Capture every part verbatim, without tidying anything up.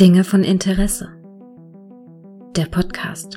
Dinge von Interesse. Der Podcast.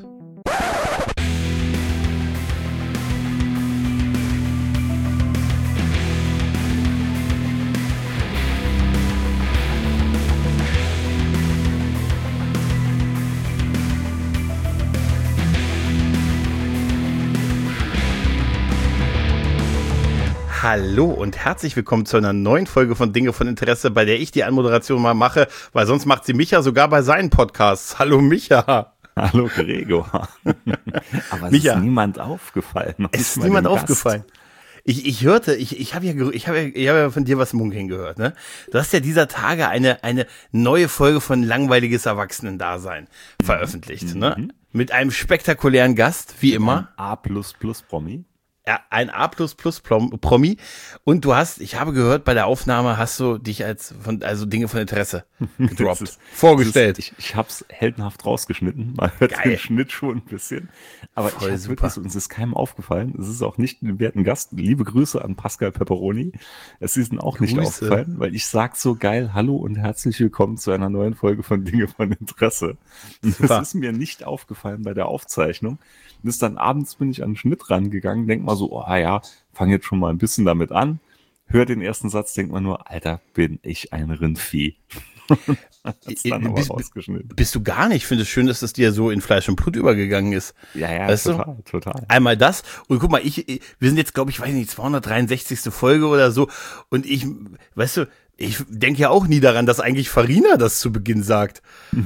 Hallo und herzlich willkommen zu einer neuen Folge von Dinge von Interesse, bei der ich die Anmoderation mal mache, weil sonst macht sie Micha sogar bei seinen Podcasts. Hallo Micha. Hallo Gregor. Aber es Micha, ist niemand aufgefallen. Es ist niemand aufgefallen. Ich, ich hörte, ich, ich habe ja, ich habe ja, ich habe ja von dir was munkeln gehört, ne? Du hast ja dieser Tage eine, eine neue Folge von Langweiliges Erwachsenendasein veröffentlicht, Mhm. ne? Mit einem spektakulären Gast, wie immer. A plus plus Promi. Ja, ein A plus plus Promi. Und du hast, ich habe gehört, bei der Aufnahme hast du dich als von, also Dinge von Interesse gedroppt, Das ist, vorgestellt. Das ist, ich ich habe es heldenhaft rausgeschnitten. Man hört Geil. den Schnitt schon ein bisschen. Aber Voll ich hab super. wirklich so, uns ist keinem aufgefallen. Es ist auch nicht ein werten Gast. Liebe Grüße an Pascal Pepperoni. Es ist ihm auch nicht Grüße. aufgefallen, weil ich sag so geil, hallo und herzlich willkommen zu einer neuen Folge von Dinge von Interesse. Und Super. das ist mir nicht aufgefallen bei der Aufzeichnung. Bis dann abends bin ich an den Schnitt rangegangen, denk mal so, oh ja, fang jetzt schon mal ein bisschen damit an. Hör den ersten Satz, denk mal nur, Alter, bin ich ein Rindvieh. Hat's dann aber Bist- rausgeschnitten. Bist du gar nicht. Ich finde es schön, dass es dir so in Fleisch und Blut übergegangen ist. Ja, ja, Weißt du? total, total. Einmal das und guck mal, ich, ich- wir sind jetzt, glaube ich, weiß nicht, zweihundertdreiundsechzigste Folge oder so und ich, weißt du, ich denke ja auch nie daran, dass eigentlich Farina das zu Beginn sagt.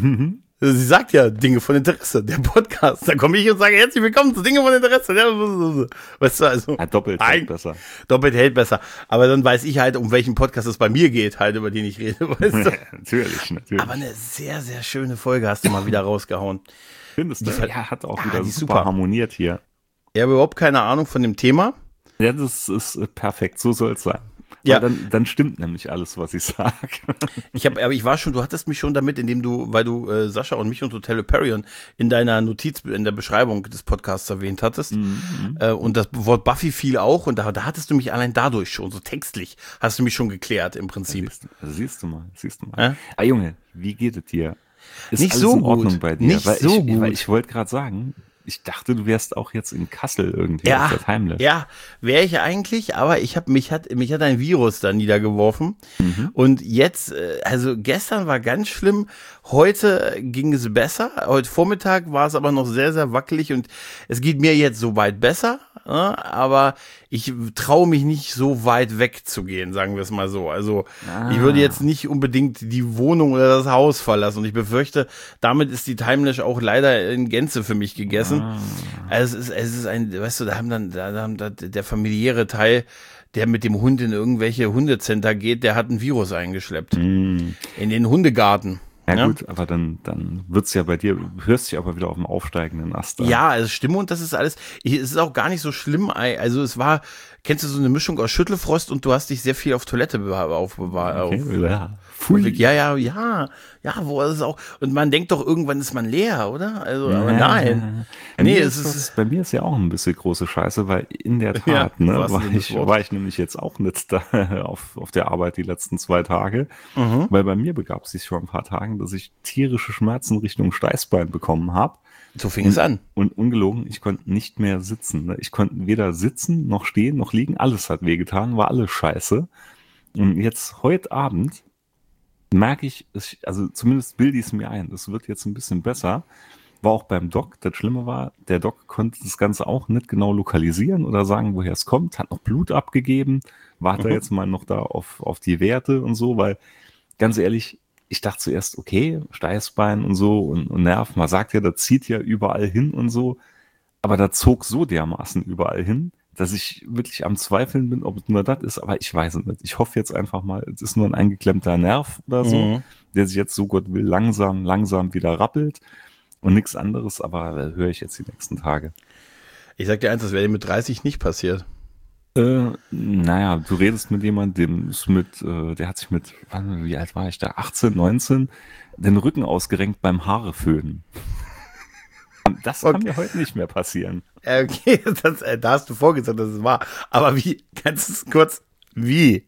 Sie sagt ja Dinge von Interesse, der Podcast. Da komme ich und sage, herzlich willkommen zu Dinge von Interesse. Weißt du, also Ja, doppelt Ein- hält besser. doppelt hält besser. Aber dann weiß ich halt, um welchen Podcast es bei mir geht, halt, über den ich rede, weißt du. natürlich, natürlich. Aber eine sehr, sehr schöne Folge hast du mal wieder rausgehauen. Findest du? die ver- Ja, hat auch Ja, wieder die ist super, super. harmoniert hier. Ich habe überhaupt keine Ahnung von dem Thema. Ja, das ist äh, perfekt, so soll es sein. Ja. Ja. Dann, dann stimmt nämlich alles, was ich sage. Ich habe, aber ich war schon, du hattest mich schon damit, indem du, weil du äh, Sascha und mich und Hotel Hyperion in deiner Notiz, in der Beschreibung des Podcasts erwähnt hattest. Äh, und das Wort Buffy fiel auch und da, da hattest du mich allein dadurch schon, so textlich, hast du mich schon geklärt im Prinzip. Siehst, du- siehst du mal, siehst du mal. Ja? Ah, Junge, wie geht es dir? Ist Nicht alles so in Ordnung gut. bei dir? Nicht weil so ich, gut. Weil ich wollte gerade sagen, ich dachte, du wärst auch jetzt in Kassel irgendwie Ja, auf der Timeless. ja, wäre ich eigentlich, aber ich habe mich hat mich hat ein Virus da niedergeworfen und jetzt, äh, also gestern war ganz schlimm, heute ging es besser, heute Vormittag war es aber noch sehr, sehr wackelig und es geht mir jetzt soweit besser, äh, aber ich traue mich nicht so weit wegzugehen, sagen wir es mal so. Also ich würde jetzt nicht unbedingt die Wohnung oder das Haus verlassen und ich befürchte, damit ist die Timelash auch leider in Gänze für mich gegessen. Also es ist, es ist ein, weißt du, da haben dann, da haben da der familiäre Teil, der mit dem Hund in irgendwelche Hundecenter geht, der hat ein Virus eingeschleppt. In den Hundegarten. Ja, Ja? gut, aber dann, dann wird's ja bei dir, hörst dich aber wieder auf dem aufsteigenden Ast an. Ja, also Stimme und das ist alles, ich, es ist auch gar nicht so schlimm. Also es war, kennst du so eine Mischung aus Schüttelfrost und du hast dich sehr viel auf Toilette bewa- aufbewahrt. Okay, Auf, ja. Pfui. ja, ja, ja, ja, wo ist es auch, und man denkt doch, irgendwann ist man leer, oder? Also, aber Ja. nein. Bei, Nee, mir es ist ist, das, bei mir ist ja auch ein bisschen große Scheiße, weil in der Tat, Ja, im ne, wahrsten war, Sinne des ich, Wortes. war ich nämlich jetzt auch nicht da auf, auf der Arbeit die letzten zwei Tage, Mhm. weil bei mir begab sich vor ein paar Tagen, dass ich tierische Schmerzen Richtung Steißbein bekommen habe. so fing es an. Und ungelogen, ich konnte nicht mehr sitzen. Ne? Ich konnte weder sitzen, noch stehen, noch liegen. Alles hat wehgetan, war alles scheiße. Und jetzt heute Abend merke ich, es- also zumindest bilde ich es mir ein, es wird jetzt ein bisschen besser. War auch beim Doc. Das Schlimme war, der Doc konnte das Ganze auch nicht genau lokalisieren oder sagen, woher es kommt. Hat noch Blut abgegeben. Warte Mhm. jetzt mal noch da auf, auf die Werte und so, weil ganz ehrlich, ich dachte zuerst, okay, Steißbein und so und, und Nerv. Man sagt ja, das zieht ja überall hin und so. Aber da zog so dermaßen überall hin, dass ich wirklich am Zweifeln bin, ob es nur das ist, aber ich weiß es nicht. Ich hoffe jetzt einfach mal, es ist nur ein eingeklemmter Nerv oder so, Mhm. der sich jetzt, so Gott will, langsam, langsam wieder rappelt und nichts anderes, aber äh, höre ich jetzt die nächsten Tage. Ich sag dir eins, das wäre dir mit dreißig nicht passiert. Äh, naja, du redest mit jemandem, dem ist mit, äh, der hat sich mit, wann, wie alt war ich da, achtzehn, neunzehn, den Rücken ausgerenkt beim Haareföhnen. Das kann Okay. mir heute nicht mehr passieren. Äh, Okay, das, äh, da hast du vorgesagt, dass es war. Aber wie, ganz kurz, wie?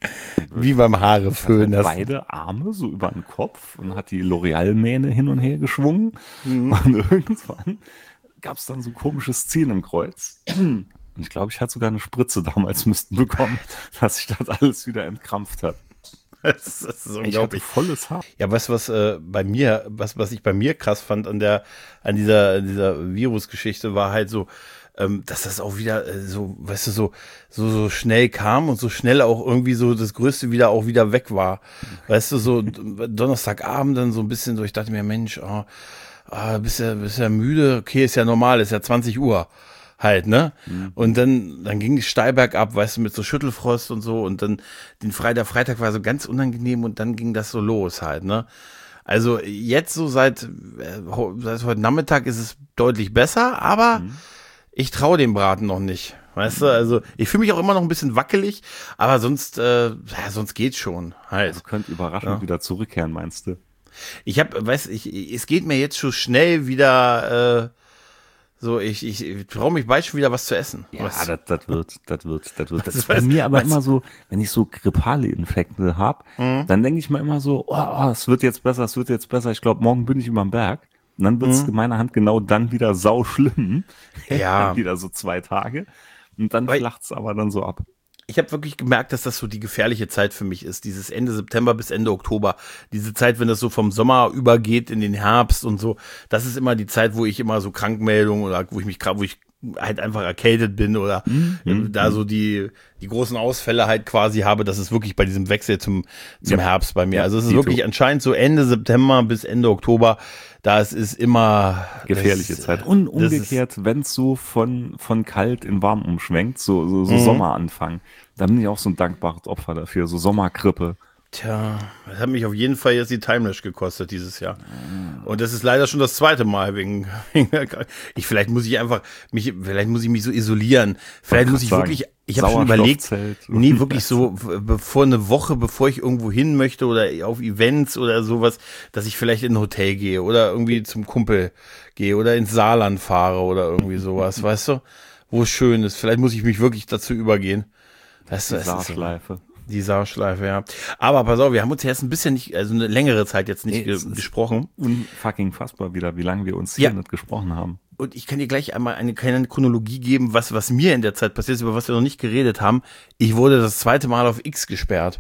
Wie beim Haareföhn. Hat beide Arme so über den Kopf und hat die L'Oreal-Mähne hin und her geschwungen. Mhm. Und irgendwann gab es dann so komisches Ziehen im Kreuz. Und ich glaube, ich hatte sogar eine Spritze damals müssten bekommen, dass sich das alles wieder entkrampft hat. Das ist, das ist unglaublich. Ich hatte volles Haar. Ja, was, was äh, bei mir, was, was ich bei mir krass fand an der, an dieser, dieser Virusgeschichte war halt so, ähm, dass das auch wieder äh, so, weißt du, so, so, so schnell kam und so schnell auch irgendwie so das Größte wieder auch wieder weg war. Weißt du, so Donnerstagabend dann so ein bisschen so, ich dachte mir, Mensch, oh, oh, bist ja, bist ja müde, okay, ist ja normal, ist ja zwanzig Uhr. Halt, ne? Mhm. Und dann, dann ging es steil bergab, weißt du, mit so Schüttelfrost und so. Und dann den Freitag, der Freitag war so ganz unangenehm und dann ging das so los halt, ne? Also jetzt so seit, äh, seit heute Nachmittag ist es deutlich besser, aber mhm. ich traue dem Braten noch nicht. Weißt du, also ich fühle mich auch immer noch ein bisschen wackelig, aber sonst, äh, ja, sonst geht's schon halt. Also könnte überraschend ja. wieder zurückkehren, meinst du? Ich hab, weißt ich, es geht mir jetzt schon schnell wieder, äh, so, ich, ich, ich traue mich bald schon wieder was zu essen. Ja, das, das wird, das wird, das wird. Das ist bei mir aber was? Immer so, wenn ich so grippale Infekte habe, mhm. dann denke ich mir immer so, oh, oh, es wird jetzt besser, es wird jetzt besser. Ich glaube, morgen bin ich über dem Berg. Und dann wird es mhm. in meiner Hand genau dann wieder sau schlimm. Ja. Wieder so zwei Tage. Und dann flacht es aber dann so ab. Ich habe wirklich gemerkt, dass das so die gefährliche Zeit für mich ist, dieses Ende September bis Ende Oktober. Diese Zeit, wenn das so vom Sommer übergeht in den Herbst und so, das ist immer die Zeit, wo ich immer so Krankmeldungen oder wo ich mich wo ich halt einfach erkältet bin oder mhm. da so die die großen Ausfälle halt quasi habe. Das ist wirklich bei diesem Wechsel zum zum ja. Herbst bei mir. Also es ist wirklich so. Anscheinend so Ende September bis Ende Oktober. Das ist immer gefährliche das, Zeit. Und umgekehrt, wenn es so von von kalt in warm umschwenkt, so so, so mhm. Sommeranfang, da bin ich auch so ein dankbares Opfer dafür. So Sommergrippe. Tja, das hat mich auf jeden Fall jetzt die Timelash gekostet dieses Jahr. Und das ist leider schon das zweite Mal wegen, wegen ich vielleicht muss ich einfach mich, vielleicht muss ich mich so isolieren. Vielleicht muss ich sagen, wirklich, ich habe schon überlegt, nee, wirklich so bevor eine Woche, bevor ich irgendwo hin möchte oder auf Events oder sowas, dass ich vielleicht in ein Hotel gehe oder irgendwie zum Kumpel gehe oder ins Saarland fahre oder irgendwie sowas, weißt du, wo es schön ist. Vielleicht muss ich mich wirklich dazu übergehen. Weißt du, die Saarschleife. Die Sauschleife, ja. Aber pass auf, wir haben uns jetzt ein bisschen nicht, also eine längere Zeit jetzt nicht nee, ge- gesprochen. Unfucking fassbar wieder, wie lange wir uns hier ja. nicht gesprochen haben. Und ich kann dir gleich einmal eine kleine Chronologie geben, was, was mir in der Zeit passiert ist, über was wir noch nicht geredet haben. Ich wurde das zweite Mal auf X gesperrt.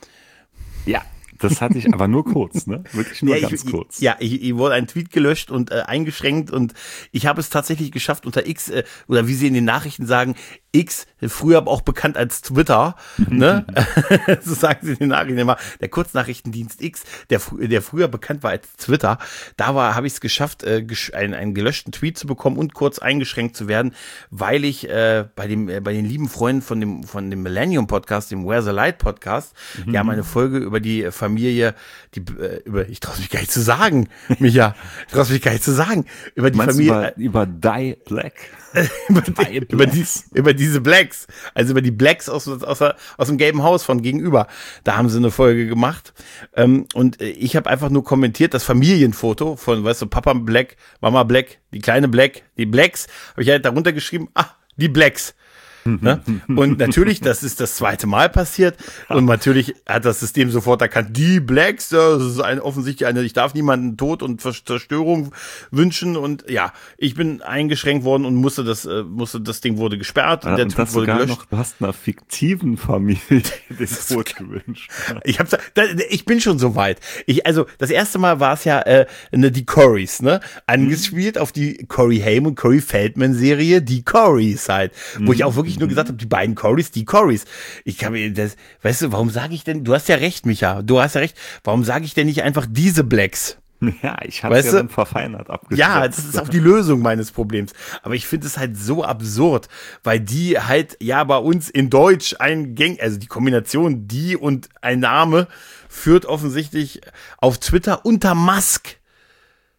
Ja. Das hatte ich aber nur kurz, ne? Wirklich nur ja, ganz ich, kurz. Ja, ich, ich wurde ein Tweet gelöscht und äh, eingeschränkt und ich habe es tatsächlich geschafft unter X, äh, oder wie sie in den Nachrichten sagen, X, früher auch bekannt als Twitter, ne? So sagen sie in den Nachrichten immer, der Kurznachrichtendienst X, der, der früher bekannt war als Twitter, da war, habe ich es geschafft, äh, einen, einen gelöschten Tweet zu bekommen und kurz eingeschränkt zu werden, weil ich äh, bei dem äh, bei den lieben Freunden von dem von dem Millennium Podcast, dem Where the Light Podcast, mhm. die haben eine Folge über die Familie, die äh, über, ich traue mich gar nicht zu sagen, Micha, ich traue mich gar nicht zu sagen, über die Meinst Familie, über, über Die Black. über, die, über, die, über diese Blacks, also über die Blacks aus, aus, aus dem gelben Haus von gegenüber. Da haben sie eine Folge gemacht. Ähm, und ich habe einfach nur kommentiert, das Familienfoto von, weißt du, Papa Black, Mama Black, die kleine Black, die Blacks, habe ich halt darunter geschrieben, ah, die Blacks. Ne? Und natürlich, das ist das zweite Mal passiert und natürlich hat das System sofort erkannt, die Blacks, das ist ein, offensichtlich eine, ich darf niemanden Tod und Zerstörung wünschen und ja, ich bin eingeschränkt worden und musste das, äh, musste, das Ding wurde gesperrt ja, und der und Tweet wurde gelöscht. Noch, du hast einer fiktiven Familie den Tod gewünscht. Ich hab's, da, ich bin schon so weit. Ich, also, das erste Mal war es ja, äh, ne, die Corys, ne, angespielt mhm. auf die Corey Haim und Corey Feldman Serie, die Corys halt, wo mhm. ich auch wirklich nur gesagt habe, die beiden Corys, die Corys. Ich kann mir das, weißt du, warum sage ich denn, du hast ja recht, Micha, du hast ja recht, warum sage ich denn nicht einfach diese Blacks? Ja, ich habe es ja dann verfeinert abgeschlossen. Ja, das ist auch die Lösung meines Problems. Aber ich finde es halt so absurd, weil die halt, ja, bei uns in Deutsch ein Gang, also die Kombination die und ein Name führt offensichtlich auf Twitter unter Musk.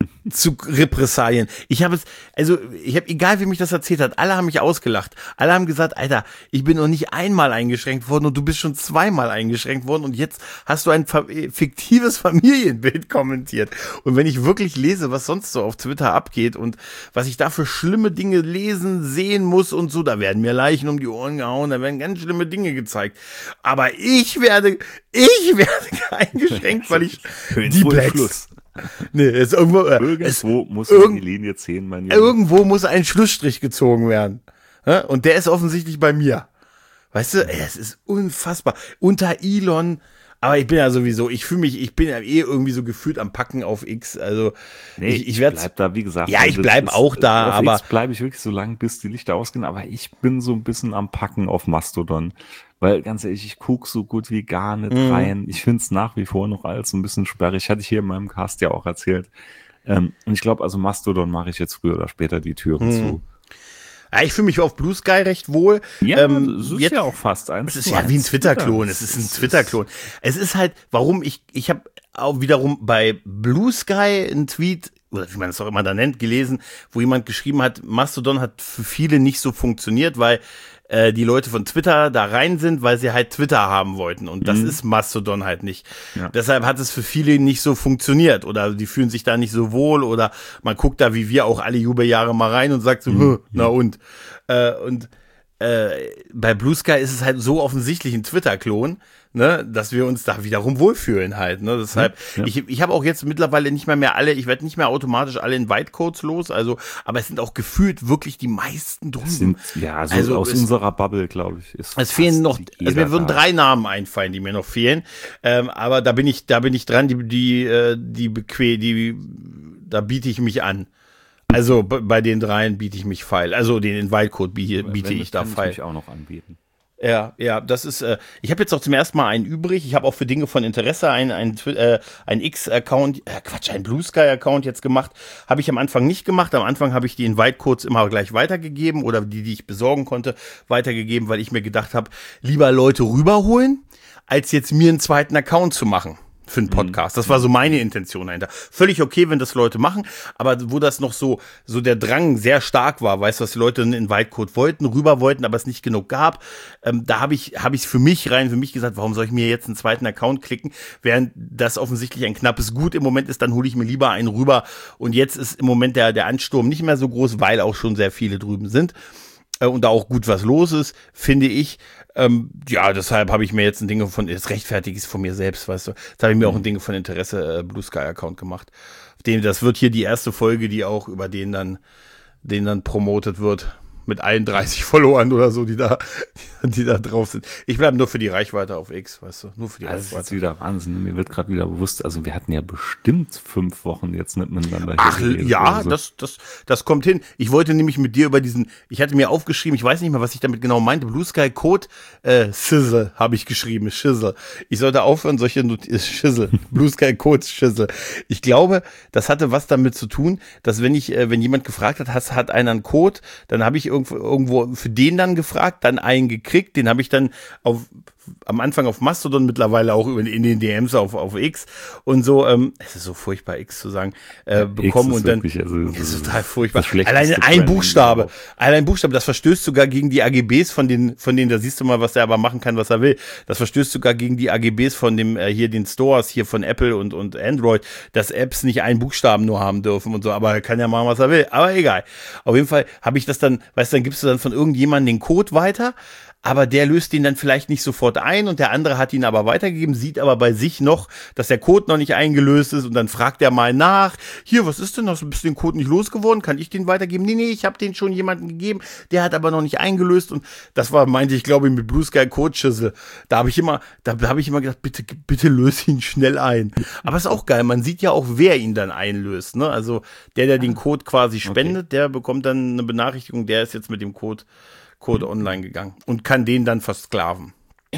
zu Repressalien. Ich habe es, also ich habe, egal wie mich das erzählt hat, alle haben mich ausgelacht. Alle haben gesagt, Alter, ich bin noch nicht einmal eingeschränkt worden und du bist schon zweimal eingeschränkt worden und jetzt hast du ein fiktives Familienbild kommentiert. Und wenn ich wirklich lese, was sonst so auf Twitter abgeht und was ich da für schlimme Dinge lesen, sehen muss und so, da werden mir Leichen um die Ohren gehauen, da werden ganz schlimme Dinge gezeigt. Aber ich werde, ich werde eingeschränkt, weil ich die Blacks. Nee, es irgendwo, äh, irgendwo es, muss irg- die Linie ziehen, mein Junge. Irgendwo muss ein Schlussstrich gezogen werden. Und der ist offensichtlich bei mir. Weißt du, ey, es ist unfassbar. Unter Elon, aber ich bin ja sowieso, ich fühle mich, ich bin ja eh irgendwie so gefühlt am Packen auf X. Also nee, ich, ich werde bleib da, wie gesagt. Ja, ich bleib ist, auch da, auf aber X bleibe ich wirklich so lange, bis die Lichter ausgehen. Aber ich bin so ein bisschen am Packen auf Mastodon. Weil ganz ehrlich, ich gucke so gut wie gar nicht Mhm. rein. Ich finde es nach wie vor noch alles so ein bisschen sperrig. Hatte ich hier in meinem Cast ja auch erzählt. Ähm, und ich glaube, also Mastodon mache ich jetzt früher oder später die Türen Mhm. zu. ja, ich fühle mich auf Blue Sky recht wohl. Ja, Ähm, es ist jetzt- ja auch fast eins. Es ist zu ja wie ein eins. Twitter-Klon. Es ist ein Twitter-Klon. Es ist halt, warum ich, ich habe auch wiederum bei Blue Sky einen Tweet, oder wie man es auch immer da nennt, gelesen, wo jemand geschrieben hat, Mastodon hat für viele nicht so funktioniert, weil äh, die Leute von Twitter da rein sind, weil sie halt Twitter haben wollten. Und das Mhm. ist Mastodon halt nicht. Ja. Deshalb hat es für viele nicht so funktioniert. Oder die fühlen sich da nicht so wohl. Oder man guckt da wie wir auch alle Jubeljahre mal rein und sagt so, Mhm. na und. Äh, und äh, bei Blue Sky ist es halt so offensichtlich ein Twitter-Klon, ne, dass wir uns da wiederum wohlfühlen halt, ne, deshalb, Ja, ja. ich, ich habe auch jetzt mittlerweile nicht mehr mehr alle, ich werde nicht mehr automatisch alle in Bytecodes los, also, aber es sind auch gefühlt wirklich die meisten drüben. Sind, ja, so Also aus es- unserer Bubble, glaube ich. Ist Es fehlen fast noch, jeder also mir würden da. drei Namen einfallen, die mir noch fehlen, ähm, aber da bin ich, da bin ich dran, die, die, äh, die bequem, die, da biete ich mich an. Also b- bei den dreien biete ich mich feil. Also den Invite-Code biete, biete Wenn, ich da kann feil. mich auch noch anbieten. Ja, ja, das ist, äh, ich habe jetzt auch zum ersten Mal einen übrig. Ich habe auch für Dinge von Interesse einen, einen, Twi- äh, einen X-Account, äh, Quatsch, einen Blue Sky-Account jetzt gemacht. Habe ich am Anfang nicht gemacht. Am Anfang habe ich die Invite-Codes immer gleich weitergegeben oder die, die ich besorgen konnte, weitergegeben, weil ich mir gedacht habe, lieber Leute rüberholen, als jetzt mir einen zweiten Account zu machen. Für einen Podcast. Das war so meine Intention dahinter. Völlig okay, wenn das Leute machen, aber wo das noch so, so der Drang sehr stark war, weißt du, was die Leute einen Invite-Code wollten, rüber wollten, aber es nicht genug gab, ähm, da habe ich, habe ich es für mich rein, für mich gesagt, warum soll ich mir jetzt einen zweiten Account klicken, während das offensichtlich ein knappes Gut im Moment ist, dann hole ich mir lieber einen rüber und jetzt ist im Moment der, der Ansturm nicht mehr so groß, weil auch schon sehr viele drüben sind. Und da auch gut was los ist, finde ich. Ähm, ja, deshalb habe ich mir jetzt ein Ding von, das rechtfertigt ist von mir selbst, weißt du. Jetzt habe ich mir auch ein Ding von Interesse äh, Blue Sky Account gemacht. Auf den, das wird hier die erste Folge, die auch über den dann, den dann promotet wird. Mit einunddreißig Followern oder so, die da, die da drauf sind. Ich bleibe nur für die Reichweite auf X, weißt du, nur für die Das ist jetzt Reichweite. wieder Wahnsinn. Mir wird gerade wieder bewusst, also wir hatten ja bestimmt fünf Wochen jetzt nicht miteinander. Ach hier geredet ja, oder so. das, das, das kommt hin. Ich wollte nämlich mit dir über diesen, ich hatte mir aufgeschrieben, ich weiß nicht mehr, was ich damit genau meinte, Blue Sky Code, äh, Sizzle habe ich geschrieben, Schissel. Ich sollte aufhören, solche Not Schissel, Blue Sky Code Schissel. Ich glaube, das hatte was damit zu tun, dass wenn ich, äh, wenn jemand gefragt hat, hat, hat einer einen Code, dann habe ich irgendwo, irgendwo für den dann gefragt, dann einen gekriegt, den habe ich dann auf am Anfang auf Mastodon, mittlerweile auch in den D Ms auf, auf X und so, ähm, es ist so furchtbar, X zu sagen, äh, bekommen X ist und dann, wirklich, also, das ist total furchtbar. das schlechteste Alleine ein Branding Buchstabe, überhaupt. allein ein Buchstabe, das verstößt sogar gegen die A G Bs von den, von denen, da siehst du mal, was der aber machen kann, was er will. Das verstößt sogar gegen die A G Bs von dem, äh, hier den Stores, hier von Apple und, und Android, dass Apps nicht einen Buchstaben nur haben dürfen und so, aber er kann ja machen, was er will. Aber egal. Auf jeden Fall habe ich das dann, weißt du, dann gibst du dann von irgendjemandem den Code weiter, aber der löst ihn dann vielleicht nicht sofort ein und der andere hat ihn aber weitergegeben, sieht aber bei sich noch, dass der Code noch nicht eingelöst ist und dann fragt er mal nach, hier, was ist denn, hast du bist den Code nicht losgeworden, kann ich den weitergeben? Nee, nee, ich habe den schon jemandem gegeben, der hat aber noch nicht eingelöst und das war, meinte ich, glaube ich, mit Blue Sky Code Schüssel. Da habe ich immer, da habe ich immer gedacht, bitte, bitte löse ihn schnell ein. Aber ist auch geil, man sieht ja auch, wer ihn dann einlöst, ne? Also der, der den Code quasi spendet, der bekommt dann eine Benachrichtigung, der ist jetzt mit dem Code Code online gegangen und kann den dann versklaven.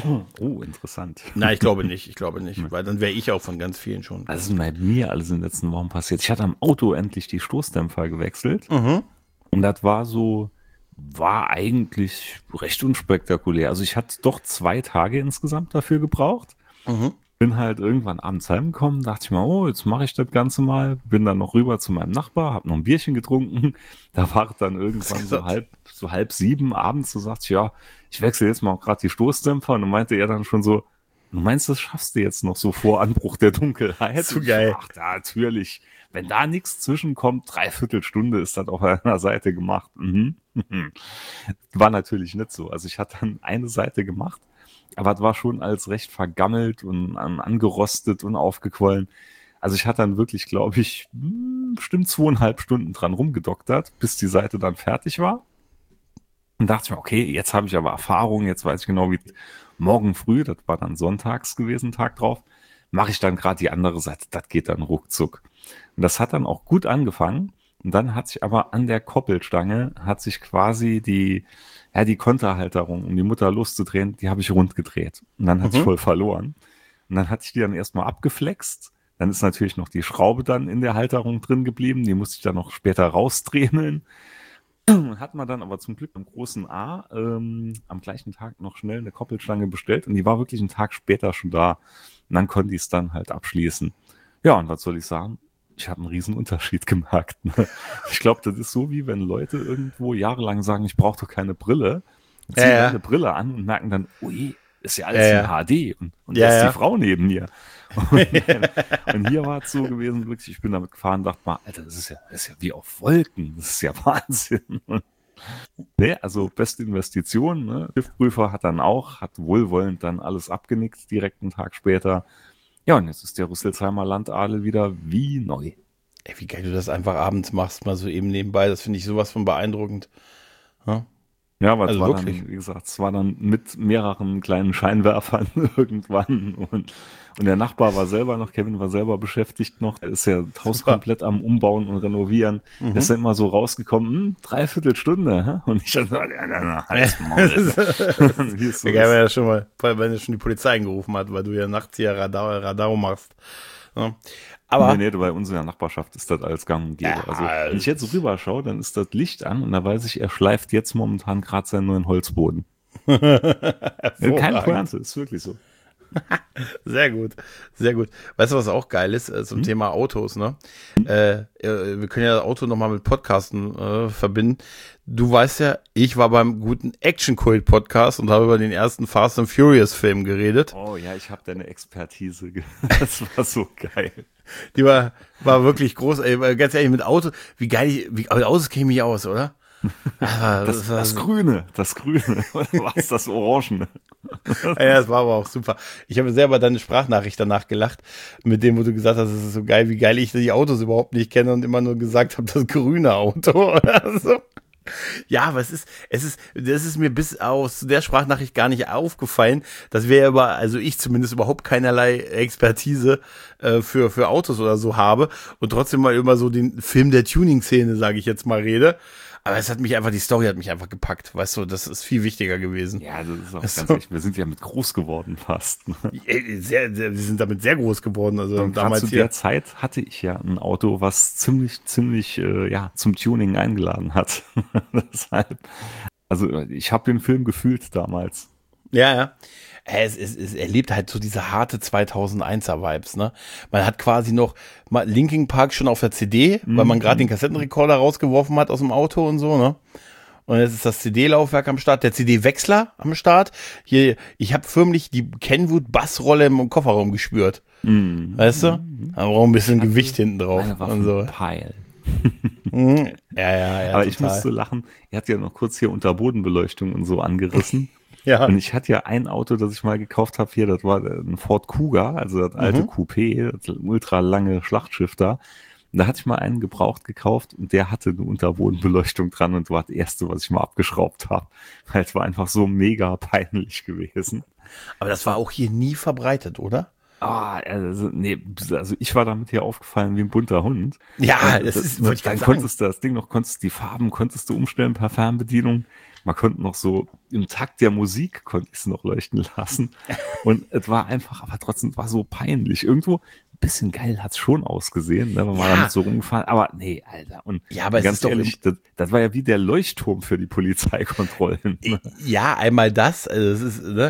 Oh, interessant. Nein, ich glaube nicht, ich glaube nicht, weil dann wäre ich auch von ganz vielen schon. Das ist bei mir alles in den letzten Wochen passiert. Ich hatte am Auto endlich die Stoßdämpfer gewechselt. Mhm. Und das war so, war eigentlich recht unspektakulär. Also ich hatte doch zwei Tage insgesamt dafür gebraucht. Mhm. bin halt irgendwann abends heimgekommen, dachte ich mal, oh, jetzt mache ich das Ganze mal. Bin dann noch rüber zu meinem Nachbar, habe noch ein Bierchen getrunken. Da war es dann irgendwann so halb, so halb sieben abends, so sagte ich, ja, ich wechsle jetzt mal gerade die Stoßdämpfer. Und dann meinte er dann schon so, du meinst, das schaffst du jetzt noch so vor Anbruch der Dunkelheit? Zu geil. Ach, da, natürlich. Wenn da nichts zwischenkommt, dreiviertel Stunde ist das auf einer Seite gemacht. Mhm. War natürlich nicht so. Also ich hatte dann eine Seite gemacht, aber es war schon als recht vergammelt und um, angerostet und aufgequollen. Also ich hatte dann wirklich, glaube ich, bestimmt zweieinhalb Stunden dran rumgedoktert, bis die Seite dann fertig war. Und dachte ich mir, okay, jetzt habe ich aber Erfahrung, jetzt weiß ich genau, wie morgen früh, das war dann sonntags gewesen, Tag drauf, mache ich dann gerade die andere Seite. Das geht dann ruckzuck. Und das hat dann auch gut angefangen. Und dann hat sich aber an der Koppelstange, hat sich quasi die, ja, die Konterhalterung, um die Mutter loszudrehen, die habe ich rund gedreht. Und dann hat mhm. ich voll verloren. Und dann hatte ich die dann erstmal abgeflext. Dann ist natürlich noch die Schraube dann in der Halterung drin geblieben. Die musste ich dann noch später rausdrehen. Hat man dann aber zum Glück am großen A ähm, am gleichen Tag noch schnell eine Koppelstange bestellt. Und die war wirklich einen Tag später schon da. Und dann konnte ich es dann halt abschließen. Ja, und was soll ich sagen? Ich habe einen riesen Unterschied gemerkt. Ne? Ich glaube, das ist so, wie wenn Leute irgendwo jahrelang sagen, ich brauche doch keine Brille, ziehen ja, ja. eine Brille an und merken dann, ui, ist ja alles ja, ja. in H D und, und ja, da ist ja. die Frau neben mir. Und, und hier war es so gewesen, wirklich, ich bin damit gefahren und dachte mal, Alter, das ist ja, das ist ja wie auf Wolken, das ist ja Wahnsinn. Nee, also beste Investition, ne? Der Prüfer hat dann auch, hat wohlwollend dann alles abgenickt, direkt einen Tag später. Ja, und jetzt ist der Rüsselsheimer Landadel wieder wie neu. Ey, wie geil du das einfach abends machst, mal so eben nebenbei. Das finde ich sowas von beeindruckend. Ja, ja aber also es war wirklich. dann, wie gesagt, es war dann mit mehreren kleinen Scheinwerfern irgendwann. Und, und der Nachbar war selber noch, Kevin war selber beschäftigt noch. Er ist ja das Haus Super. komplett am Umbauen und Renovieren. Mhm. Der ist dann immer so rausgekommen, hm, dreiviertel Stunde. Hä? Und ich dann so, ja, na, na, halt's Maul. Wie ist so geil, wenn er schon mal, wenn er schon die Polizei angerufen hat, weil du ja nachts hier Radar, Radar machst. Ja. Aber nee, nee, bei uns in der Nachbarschaft ist das alles gang und gäbe. Ja, also, wenn ich jetzt so rüber schaue, dann ist das Licht an und da weiß ich, er schleift jetzt momentan gerade seinen neuen Holzboden. Keine Pointe, ist wirklich so. Sehr gut, sehr gut. Weißt du, was auch geil ist äh, zum hm? Thema Autos, ne? Hm? Äh, wir können ja das Auto nochmal mit Podcasten äh, verbinden. Du weißt ja, ich war beim guten Action-Kult-Podcast und habe über den ersten Fast and Furious-Film geredet. Oh ja, ich habe deine Expertise. Das war so geil. Die war, war wirklich groß. Ey, ganz ehrlich, mit Auto, wie geil ich, wie, aber Autos käme ich aus, oder? Aber das, das, das Grüne, das Grüne, oder was, das Orangene. Ja, das war aber auch super. Ich habe selber deine Sprachnachricht danach gelacht, mit dem, wo du gesagt hast, es ist so geil, wie geil ich die Autos überhaupt nicht kenne und immer nur gesagt habe, das grüne Auto oder so. Ja, aber es ist, es ist, das ist mir bis aus der Sprachnachricht gar nicht aufgefallen, dass wir aber, also ich zumindest überhaupt keinerlei Expertise äh, für für Autos oder so habe und trotzdem mal immer so den Film der Tuning-Szene, sage ich jetzt mal, rede. Aber es hat mich einfach, die Story hat mich einfach gepackt, weißt du, das ist viel wichtiger gewesen. Ja, das ist auch weißt ganz du? ehrlich, wir sind ja mit groß geworden fast. Sehr, sehr, wir sind damit sehr groß geworden. Also und damals zu hier. der Zeit hatte ich ja ein Auto, was ziemlich, ziemlich, äh, ja, zum Tuning eingeladen hat. Deshalb, also ich habe den Film gefühlt damals. Ja, ja. Es, es, es erlebt halt so diese harte zweitausendeiner-Vibes, ne? Man hat quasi noch mal Linkin Park schon auf der C D, mhm. weil man gerade den Kassettenrekorder rausgeworfen hat aus dem Auto und so, ne? Und jetzt ist das C D-Laufwerk am Start, der C D-Wechsler am Start. Hier, ich habe förmlich die Kenwood-Bassrolle im Kofferraum gespürt. Mhm. Weißt du? Aber auch ein bisschen Gewicht hinten drauf. Und so. Peil. Mhm. Ja, ja, ja. Aber total. Ich musste lachen. Er hat ja noch kurz hier Unterbodenbeleuchtung und so angerissen. Ja. Und ich hatte ja ein Auto, das ich mal gekauft habe hier, das war ein Ford Kuga, also das alte mhm. Coupé, das ultra lange Schlachtschiff da. Und da hatte ich mal einen gebraucht gekauft und der hatte eine Unterbodenbeleuchtung dran und war das erste, was ich mal abgeschraubt habe. Weil es war einfach so mega peinlich gewesen. Aber das war auch hier nie verbreitet, oder? Ah, also, nee, also ich war damit hier aufgefallen wie ein bunter Hund. Ja, das, das ist, das, dann konntest du das Ding noch, konntest die Farben, konntest du umstellen per Fernbedienung. Man konnte noch so im Takt der Musik konnte ich es noch leuchten lassen. Und es war einfach, aber trotzdem war so peinlich. Irgendwo ein bisschen geil hat es schon ausgesehen, ne, wenn man ja. damit so rumgefahren. Aber nee, Alter. Und ja, aber ganz es ist ehrlich, doch das, das war ja wie der Leuchtturm für die Polizeikontrollen. Ne? Ja, einmal das, also das ist, ne?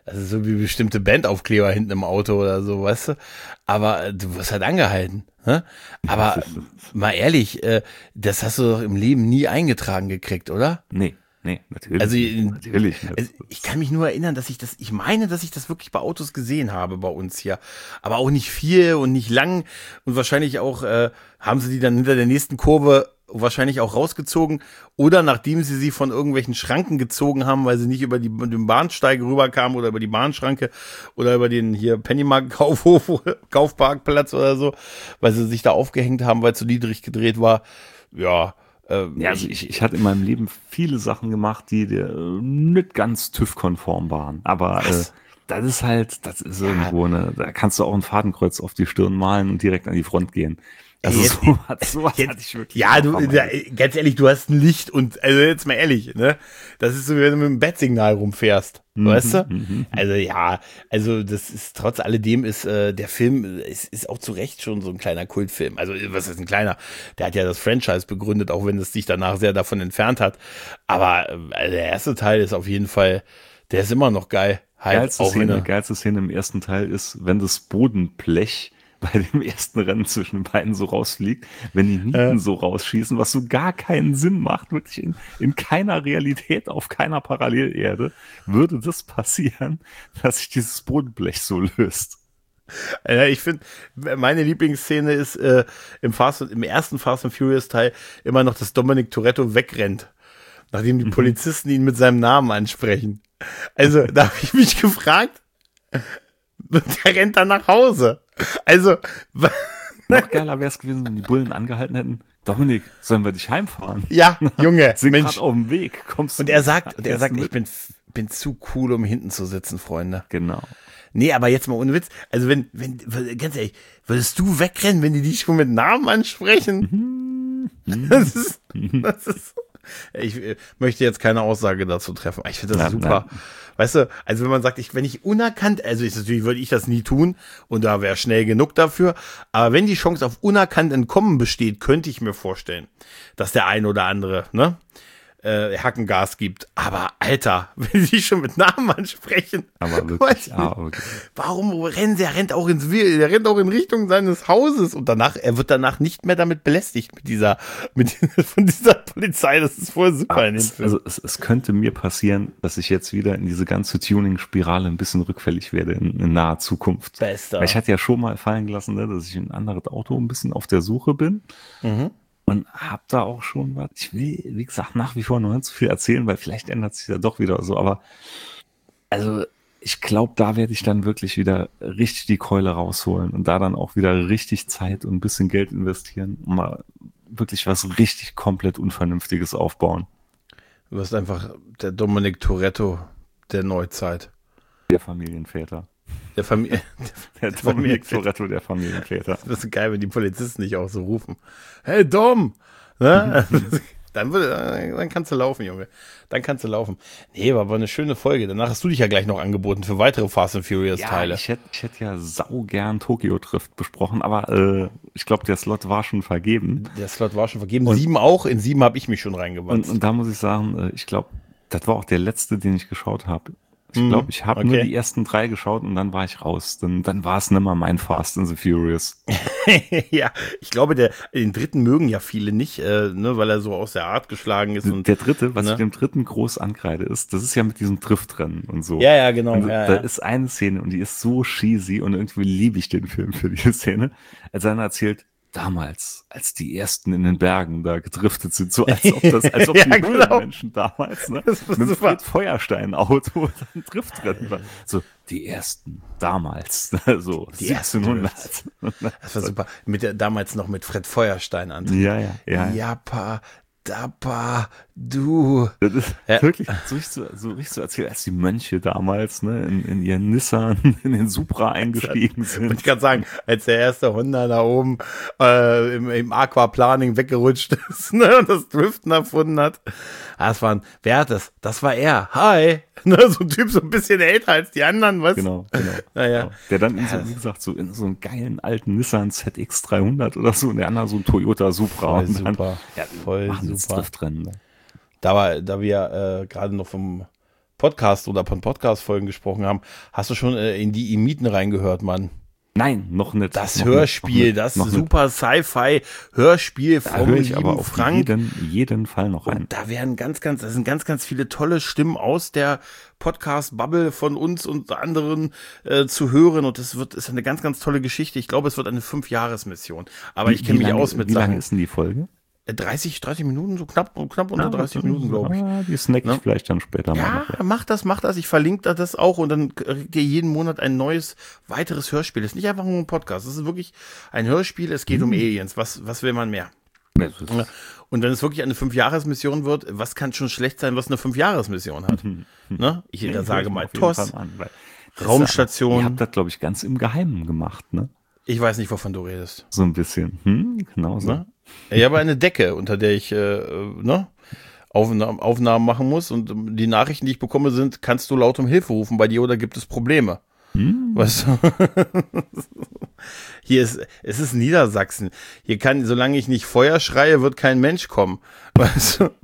Also so wie bestimmte Bandaufkleber hinten im Auto oder so, weißt du? Aber äh, du wirst halt angehalten. Ne? Aber äh, mal ehrlich, äh, das hast du doch im Leben nie eingetragen gekriegt, oder? Nee, nee, natürlich. Also, natürlich nicht. Also ich kann mich nur erinnern, dass ich das, ich meine, dass ich das wirklich bei Autos gesehen habe bei uns hier. Aber auch nicht viel und nicht lang. Und wahrscheinlich auch, äh, haben sie die dann hinter der nächsten Kurve wahrscheinlich auch rausgezogen oder nachdem sie sie von irgendwelchen Schranken gezogen haben, weil sie nicht über die, den Bahnsteig rüberkamen oder über die Bahnschranke oder über den hier Pennymarkt-Kaufhof, Kaufparkplatz oder so, weil sie sich da aufgehängt haben, weil es so niedrig gedreht war. Ja, äh, ja, also ich, ich hatte in meinem Leben viele Sachen gemacht, die äh, nicht ganz TÜV-konform waren, aber äh, das ist halt, das ist ja irgendwo eine, da kannst du auch ein Fadenkreuz auf die Stirn malen und direkt an die Front gehen. Also jetzt, so hat, sowas jetzt, hatte ich wirklich. Ja, du, da, ganz ehrlich, du hast ein Licht und, also jetzt mal ehrlich, ne? Das ist so, wie wenn du mit dem Bettsignal rumfährst, mhm, weißt du? Mhm. Also ja, also das ist, trotz alledem ist, äh, der Film ist, ist auch zu Recht schon so ein kleiner Kultfilm. Also was ist ein kleiner? Der hat ja das Franchise begründet, auch wenn es sich danach sehr davon entfernt hat. Aber also der erste Teil ist auf jeden Fall, der ist immer noch geil. Halt geilste, auch Szene, geilste Szene im ersten Teil ist, wenn das Bodenblech bei dem ersten Rennen zwischen den beiden so rausfliegt, wenn die Nieten äh. so rausschießen, was so gar keinen Sinn macht, wirklich in, in keiner Realität, auf keiner Parallelerde, würde das passieren, dass sich dieses Bodenblech so löst. Ja, ich finde, meine Lieblingsszene ist äh, im, Fast, im ersten Fast and Furious Teil immer noch, dass Dominic Toretto wegrennt, nachdem die mhm. Polizisten ihn mit seinem Namen ansprechen. Also, da habe ich mich gefragt, der rennt dann nach Hause. Also, noch geiler wäre es gewesen, wenn die Bullen angehalten hätten. Dominik, sollen wir dich heimfahren? Ja, Junge, sind Mensch. Auf dem Weg. Kommst und er sagt, und er sagt, mit? ich bin, bin zu cool, um hinten zu sitzen, Freunde. Genau. Nee, aber jetzt mal ohne Witz. Also wenn, wenn, ganz ehrlich, würdest du wegrennen, wenn die dich schon mit Namen ansprechen? Mhm. Das ist, das ist, ich äh, möchte jetzt keine Aussage dazu treffen. Ich finde das ja, super. Nein. Weißt du, also wenn man sagt, ich, wenn ich unerkannt, also ich, natürlich würde ich das nie tun und da wäre schnell genug dafür, aber wenn die Chance auf unerkannt Entkommen besteht, könnte ich mir vorstellen, dass der ein oder andere, ne, äh, Hackengas gibt. Aber Alter, wenn sie schon mit Namen ansprechen, aber wirklich, ah, okay. Warum rennen sie? Er rennt auch ins Wild, er rennt auch in Richtung seines Hauses und danach, er wird danach nicht mehr damit belästigt mit dieser, mit von dieser Polizei. Das ist voll super. Ah, in den es, also es, es könnte mir passieren, dass ich jetzt wieder in diese ganze Tuning-Spirale ein bisschen rückfällig werde in, in naher Zukunft. Bester. Weil ich hatte ja schon mal fallen gelassen, ne, dass ich in ein anderes Auto ein bisschen auf der Suche bin. Mhm. Und hab da auch schon was. Ich will, wie gesagt, nach wie vor noch nicht so viel erzählen, weil vielleicht ändert sich ja doch wieder so. Aber also ich glaube, da werde ich dann wirklich wieder richtig die Keule rausholen und da dann auch wieder richtig Zeit und ein bisschen Geld investieren und mal wirklich was richtig komplett Unvernünftiges aufbauen. Du wirst einfach der Dominic Toretto der Neuzeit. Der Familienväter. Der Familie. Der, der Dominic Toretto der Familienväter. Das ist geil, wenn die Polizisten nicht auch so rufen. Hey Dom! Ne? Dann, würde, dann kannst du laufen, Junge. Dann kannst du laufen. Nee, aber war eine schöne Folge. Danach hast du dich ja gleich noch angeboten für weitere Fast and Furious Teile. Ja, ich hätte ich hätte ja sau gern Tokyo Drift besprochen, aber äh, ich glaube, der Slot war schon vergeben. Der Slot war schon vergeben. Und sieben auch. In sieben habe ich mich schon reingewandt. Und, und da muss ich sagen, ich glaube, das war auch der letzte, den ich geschaut habe. Ich glaube, ich habe okay. nur die ersten drei geschaut und dann war ich raus. Dann, dann war es nicht mehr mein Fast and the Furious. Ja, ich glaube, der, den dritten mögen ja viele nicht, äh, ne, weil er so aus der Art geschlagen ist. Und der dritte, was ne? ich dem dritten groß ankreide, ist, das ist ja mit diesem Driftrennen und so. Ja, ja, genau. Und ja, da ja. ist eine Szene und die ist so cheesy und irgendwie liebe ich den Film für diese Szene. Als einer erzählt, damals, als die ersten in den Bergen da gedriftet sind, so als ob das, als ob ja, die genau. Menschen damals, ne, mit einem Fred Feuerstein-Auto dann Driftrennen war. So, die ersten damals, ne, so die siebzehnhundert. Das war super. Mit der, damals noch mit Fred Feuerstein an. Ja, ja, ja. Jappa, Dappa, du. Das ist ja. wirklich so richtig, so, so richtig so erzählt, als die Mönche damals, ne, in, in ihren Nissan, in den Supra eingestiegen sind. Ich kann sagen, als der erste Honda da oben äh, im, im Aquaplaning weggerutscht ist, ne, und das Driften erfunden hat. Das war ein, wer hat das? Das war er. Hi. Ne, so ein Typ, so ein bisschen älter als die anderen, was? Genau, genau. Naja. Genau. Der dann, in so, wie gesagt, so in so einen geilen alten Nissan Z X dreihundert oder so und der andere so ein Toyota Supra. Voll und super. Dann, ja, voll super. Driftrennen. Ne? Da war, da wir äh, gerade noch vom Podcast oder von Podcast-Folgen gesprochen haben, hast du schon äh, in die Imiten reingehört, Mann? Nein, noch nicht. Das noch Hörspiel, nicht, das noch super Sci-Fi-Hörspiel da vom höre ich lieben aber auf Frank. jeden, jeden Fall noch ein. Und da werden ganz, ganz, da sind ganz, ganz viele tolle Stimmen aus der Podcast-Bubble von uns und anderen äh, zu hören. Und das wird, ist eine ganz, ganz tolle Geschichte. Ich glaube, es wird eine Fünf-Jahres-Mission. Aber Wie- ich kenne wie mich lange- aus mit Wie lange Sachen. ist denn die Folge? dreißig, dreißig Minuten, so knapp, knapp unter dreißig Minuten, glaube ich. Ah, die snack ich Ne? vielleicht dann später mal. Ja, noch. mach das, mach das. Ich verlinke das auch und dann kriegt ihr jeden Monat ein neues, weiteres Hörspiel. Das ist nicht einfach nur ein Podcast. Das ist wirklich ein Hörspiel. Es geht um Aliens. Was, was will man mehr? Das ist- Ja. Und wenn es wirklich eine Fünf-Jahres-Mission wird, was kann schon schlecht sein, was eine Fünf-Jahres-Mission hat? Ne? Ich Ja, da ich sage höre mal auf jeden TOS, Fall an, weil das Raumstation. ist aber- Ihr habt das, glaube ich, ganz im Geheimen gemacht, ne? Ich weiß nicht, wovon du redest. So ein bisschen. Hm, genau so. Ne? Ich habe eine Decke, unter der ich äh, ne, Aufnahmen, Aufnahmen machen muss und die Nachrichten, die ich bekomme, sind, kannst du laut um Hilfe rufen bei dir oder gibt es Probleme? Hm. Weißt du? Hier ist, es ist Niedersachsen. Hier kann, solange ich nicht Feuer schreie, wird kein Mensch kommen. Weißt du?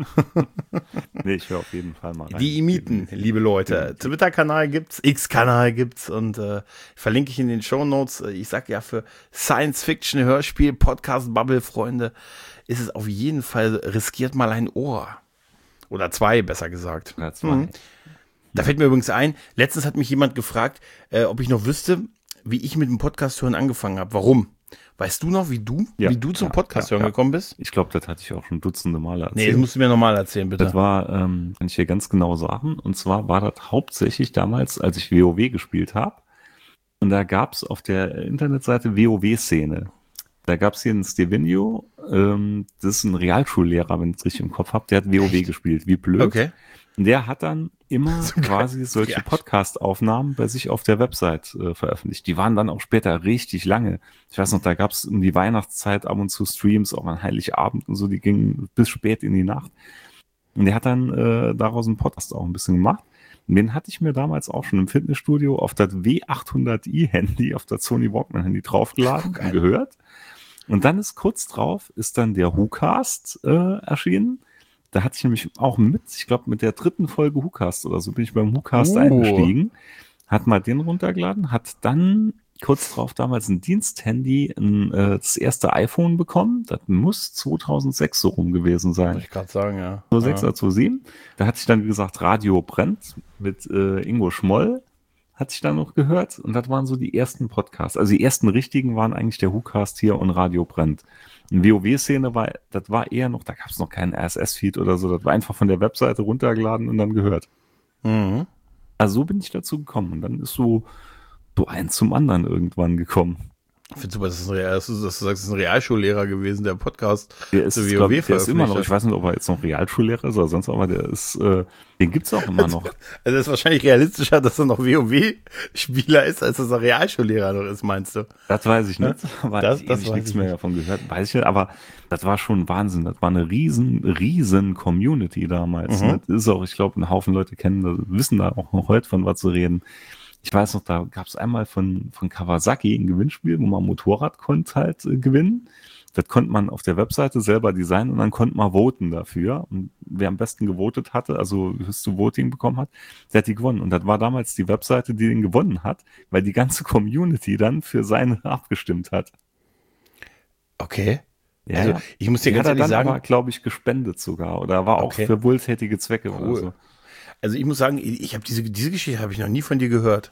Nee, ich höre auf jeden Fall mal rein. Die Imiten, liebe Leute. Twitter-Kanal gibt's, X-Kanal gibt's und äh, verlinke ich in den Shownotes. Ich sag ja, für Science-Fiction, Hörspiel, Podcast, Bubble, Freunde, ist es auf jeden Fall, riskiert mal ein Ohr. Oder zwei, besser gesagt. Ja, zwei. Mhm. Da fällt mir übrigens ein, letztens hat mich jemand gefragt, äh, ob ich noch wüsste, wie ich mit dem Podcast hören angefangen habe. Warum? Weißt du noch, wie du, Ja, wie du zum ja, Podcast hören ja, ja. gekommen bist? Ich glaube, das hatte ich auch schon dutzende Male Nee, erzählt. das musst du mir nochmal erzählen, bitte. Das war, ähm, kann ich hier ganz genau sagen, und zwar war das hauptsächlich damals, als ich WoW gespielt habe. Und da gab es auf der Internetseite WoW-Szene. Da gab es hier einen Stevenio, ähm, das ist ein Realschullehrer, wenn ich es richtig im Kopf habe, der hat WoW gespielt, wie blöd. Okay. Und der hat dann immer So geil. quasi solche Ja. Podcast-Aufnahmen bei sich auf der Website äh, veröffentlicht. Die waren dann auch später richtig lange. Ich weiß noch, da gab es um die Weihnachtszeit ab und zu Streams, auch an Heiligabend und so, die gingen bis spät in die Nacht. Und der hat dann äh, daraus einen Podcast auch ein bisschen gemacht. Und den hatte ich mir damals auch schon im Fitnessstudio auf das W achthundert i Handy, auf das Sony Walkman Handy draufgeladen Oh, geil. und gehört. Und dann ist kurz drauf, ist dann der WhoCast äh, erschienen. Da hatte ich nämlich auch mit, ich glaube mit der dritten Folge WhoCast oder so, bin ich beim WhoCast Oh. eingestiegen, hat mal den runtergeladen, hat dann kurz drauf damals ein Diensthandy, ein, äh, das erste iPhone bekommen. Das muss zweitausendsechs so rum gewesen sein. Wollte ich gerade sagen, ja. zweitausendsechs ja. oder zweitausendsieben. Da hatte ich dann, wie gesagt, Radio brennt mit äh, Ingo Schmoll, hatte ich dann noch gehört. Und das waren so die ersten Podcasts. Also die ersten richtigen waren eigentlich der WhoCast hier und Radio brennt. Eine WoW-Szene war, das war eher noch, da gab es noch keinen R S S-Feed oder so. Das war einfach von der Webseite runtergeladen und dann gehört. Mhm. Also so bin ich dazu gekommen. Und dann ist so, so eins zum anderen irgendwann gekommen. Ich finde super, dass, das ein Real, dass, du, dass du sagst, es ist ein Realschullehrer gewesen, der Podcast Der ist, zu glaub, WoW der ist immer noch, veröffentlicht ich weiß nicht, ob er jetzt noch Realschullehrer ist oder sonst, aber der ist, äh, den gibt's auch immer noch. hat. Also es ist wahrscheinlich realistischer, dass er noch WoW-Spieler ist, als dass er Realschullehrer noch ist, meinst du? Das weiß ich nicht, aber Das- das, das das weiß nichts ich mehr nicht. davon gehört, weiß ich nicht, aber das war schon Wahnsinn. Das war eine riesen, riesen Community damals. Mhm. Das ist auch, ich glaube, ein Haufen Leute kennen, das, wissen da auch noch heute von was zu reden. Ich weiß noch, da gab es einmal von, von Kawasaki ein Gewinnspiel, wo man ein Motorrad konnte halt äh, gewinnen. Das konnte man auf der Webseite selber designen und dann konnte man voten dafür. Und wer am besten gewotet hatte, also höchste Voting bekommen hat, der hat die gewonnen. Und das war damals die Webseite, die den gewonnen hat, weil die ganze Community dann für seine abgestimmt hat. Okay. Ja, Also ja. ich muss dir Die ganz hat er ehrlich dann sagen, aber, glaube ich, gespendet sogar. Oder war auch Okay. für wohltätige Zwecke Cool. oder so. also ich muss sagen, ich habe diese, diese Geschichte habe ich noch nie von dir gehört.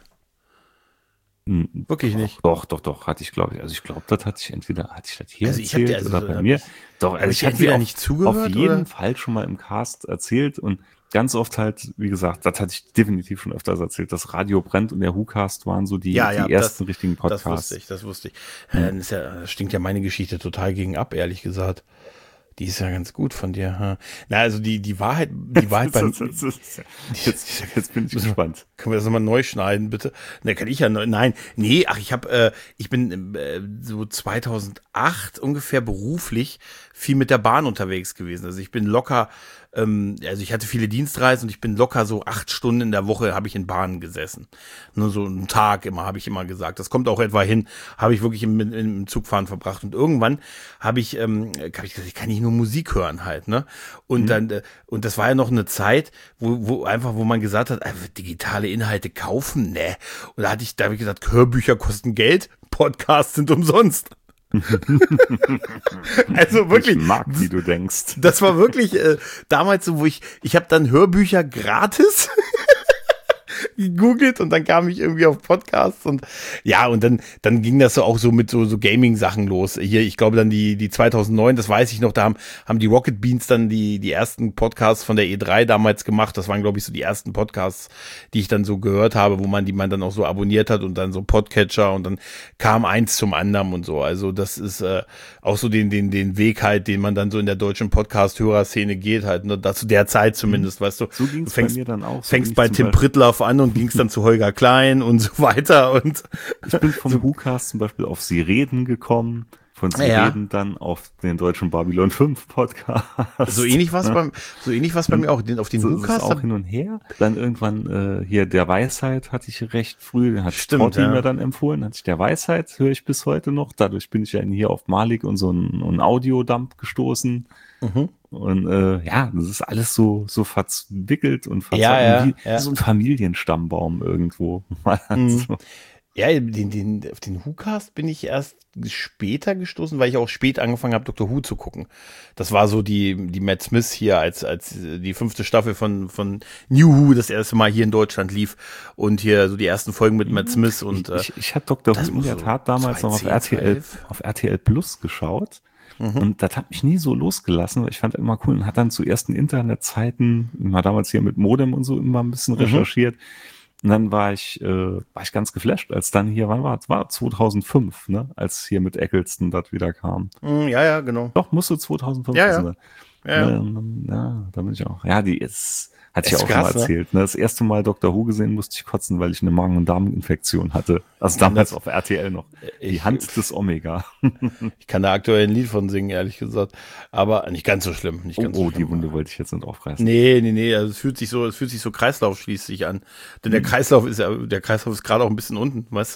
Hm, Wirklich nicht. Doch, doch, doch, hatte ich, glaube ich. Also ich glaube, das hatte ich entweder, hatte ich das hier Also ich hab erzählt dir- also oder bei hab mir. ich- Doch, hab also ich ich dir hatte entweder auf, nicht zugehört, auf jeden oder? Fall schon mal im Cast erzählt und ganz oft halt, wie gesagt, das hatte ich definitiv schon öfters erzählt, das Radio brennt und der WhoCast waren so die, Ja, die ja, ersten das- richtigen Das Podcasts. wusste ich, das wusste ich. Äh, Dann ist ja, das stinkt ja meine Geschichte total gegen ab, ehrlich gesagt. Die ist ja ganz gut von dir. Ha? Na, also die, die Wahrheit, die Wahrheit beim, jetzt, jetzt bin ich gespannt. können wir das nochmal neu schneiden, bitte? Ne, kann ich ja neu, nein, nee, ach, ich habe, äh, ich bin äh, so zweitausendacht ungefähr beruflich viel mit der Bahn unterwegs gewesen. Also ich bin locker ähm, also ich hatte viele Dienstreisen und ich bin locker so acht Stunden in der Woche habe ich in Bahnen gesessen. Nur so einen Tag immer, habe ich immer gesagt. Das kommt auch etwa hin, habe ich wirklich im, im Zugfahren verbracht. Und irgendwann habe ich, ähm, hab ich gesagt, ich kann nicht nur Musik hören halt, ne? Und mhm. dann, äh, und das war ja noch eine Zeit, wo, wo einfach, wo man gesagt hat, äh, digitale Inhalte kaufen, ne? Und da hatte ich, da habe ich gesagt, Hörbücher kosten Geld, Podcasts sind umsonst. Also wirklich. Ich mag, wie du denkst. Das war wirklich äh, damals so, wo ich, ich habe dann Hörbücher gratis gegoogelt und dann kam ich irgendwie auf Podcasts und ja, und dann dann ging das so auch so mit so so Gaming-Sachen los. Hier, ich glaube dann die die zweitausendneun, das weiß ich noch, da haben haben die Rocket Beans dann die die ersten Podcasts von der E drei damals gemacht. Das waren, glaube ich, so die ersten Podcasts, die ich dann so gehört habe, wo man die man dann auch so abonniert hat und dann so Podcatcher und dann kam eins zum anderen und so. Also das ist äh, auch so den den den Weg halt, den man dann so in der deutschen Podcast-Hörerszene geht halt, ne? Das zu der Zeit zumindest, weißt du. So ging's du fängst, bei mir dann auch. So fängst bei Tim Pritlove an und ging's dann zu Holger Klein und so weiter. Und ich bin vom so, WhoCast zum Beispiel auf Sie reden gekommen, von Sie ja. reden dann auf den deutschen Babylon fünf Podcast. So ähnlich was ja. beim, so ähnlich was bei mir auch, den, auf den so WhoCast. Auch hin und her. Dann irgendwann äh, hier der Weisheit hatte ich recht früh, hat Stimmt, ja. mir dann empfohlen, hatte ich der Weisheit, höre ich bis heute noch. Dadurch bin ich ja hier auf Malik und so einen, einen Audiodump gestoßen. Mhm. Und äh, ja, das ist alles so so verzwickelt und verzweigt. Ja, ja, wie ja. so ein Familienstammbaum irgendwo. Mhm. So. Ja, den, den, auf den WhoCast bin ich erst später gestoßen, weil ich auch spät angefangen habe, Doctor Who zu gucken. Das war so die, die Matt Smith hier, als, als die fünfte Staffel von, von New Who das erste Mal hier in Deutschland lief und hier so die ersten Folgen mit Matt Smith und, ich, ich, ich habe Doctor Who in der Tat damals noch auf R T L, auf R T L Plus geschaut. Mhm. Und das hat mich nie so losgelassen, weil ich fand immer cool und hat dann zu ersten Internetzeiten, mal damals hier mit Modem und so immer ein bisschen recherchiert. Mhm. Und dann war ich, äh, war ich ganz geflasht, als dann hier, wann war es? War zweitausendfünf, ne? Als hier mit Eccleston das wieder kam. Mhm, ja, ja, genau. Doch, musste zweitausendfünf ja, sein. Ja, ja. Ähm, ja, da bin ich auch. Ja, die ist, hatte ich ist auch krass, schon mal erzählt. Ne? Das erste Mal Doctor Who gesehen, musste ich kotzen, weil ich eine Magen- und Darminfektion hatte. Also damals das, auf R T L noch. Die ich, Hand des Omega. Ich kann da aktuell ein Lied von singen, ehrlich gesagt. Aber nicht ganz so schlimm. Nicht ganz oh, so oh schlimm. Die Wunde wollte ich jetzt nicht aufreißen. Nee, nee, nee. Also es fühlt sich so, es fühlt sich so kreislaufschließig an. Denn der Kreislauf ist ja, der Kreislauf ist gerade auch ein bisschen unten, weißt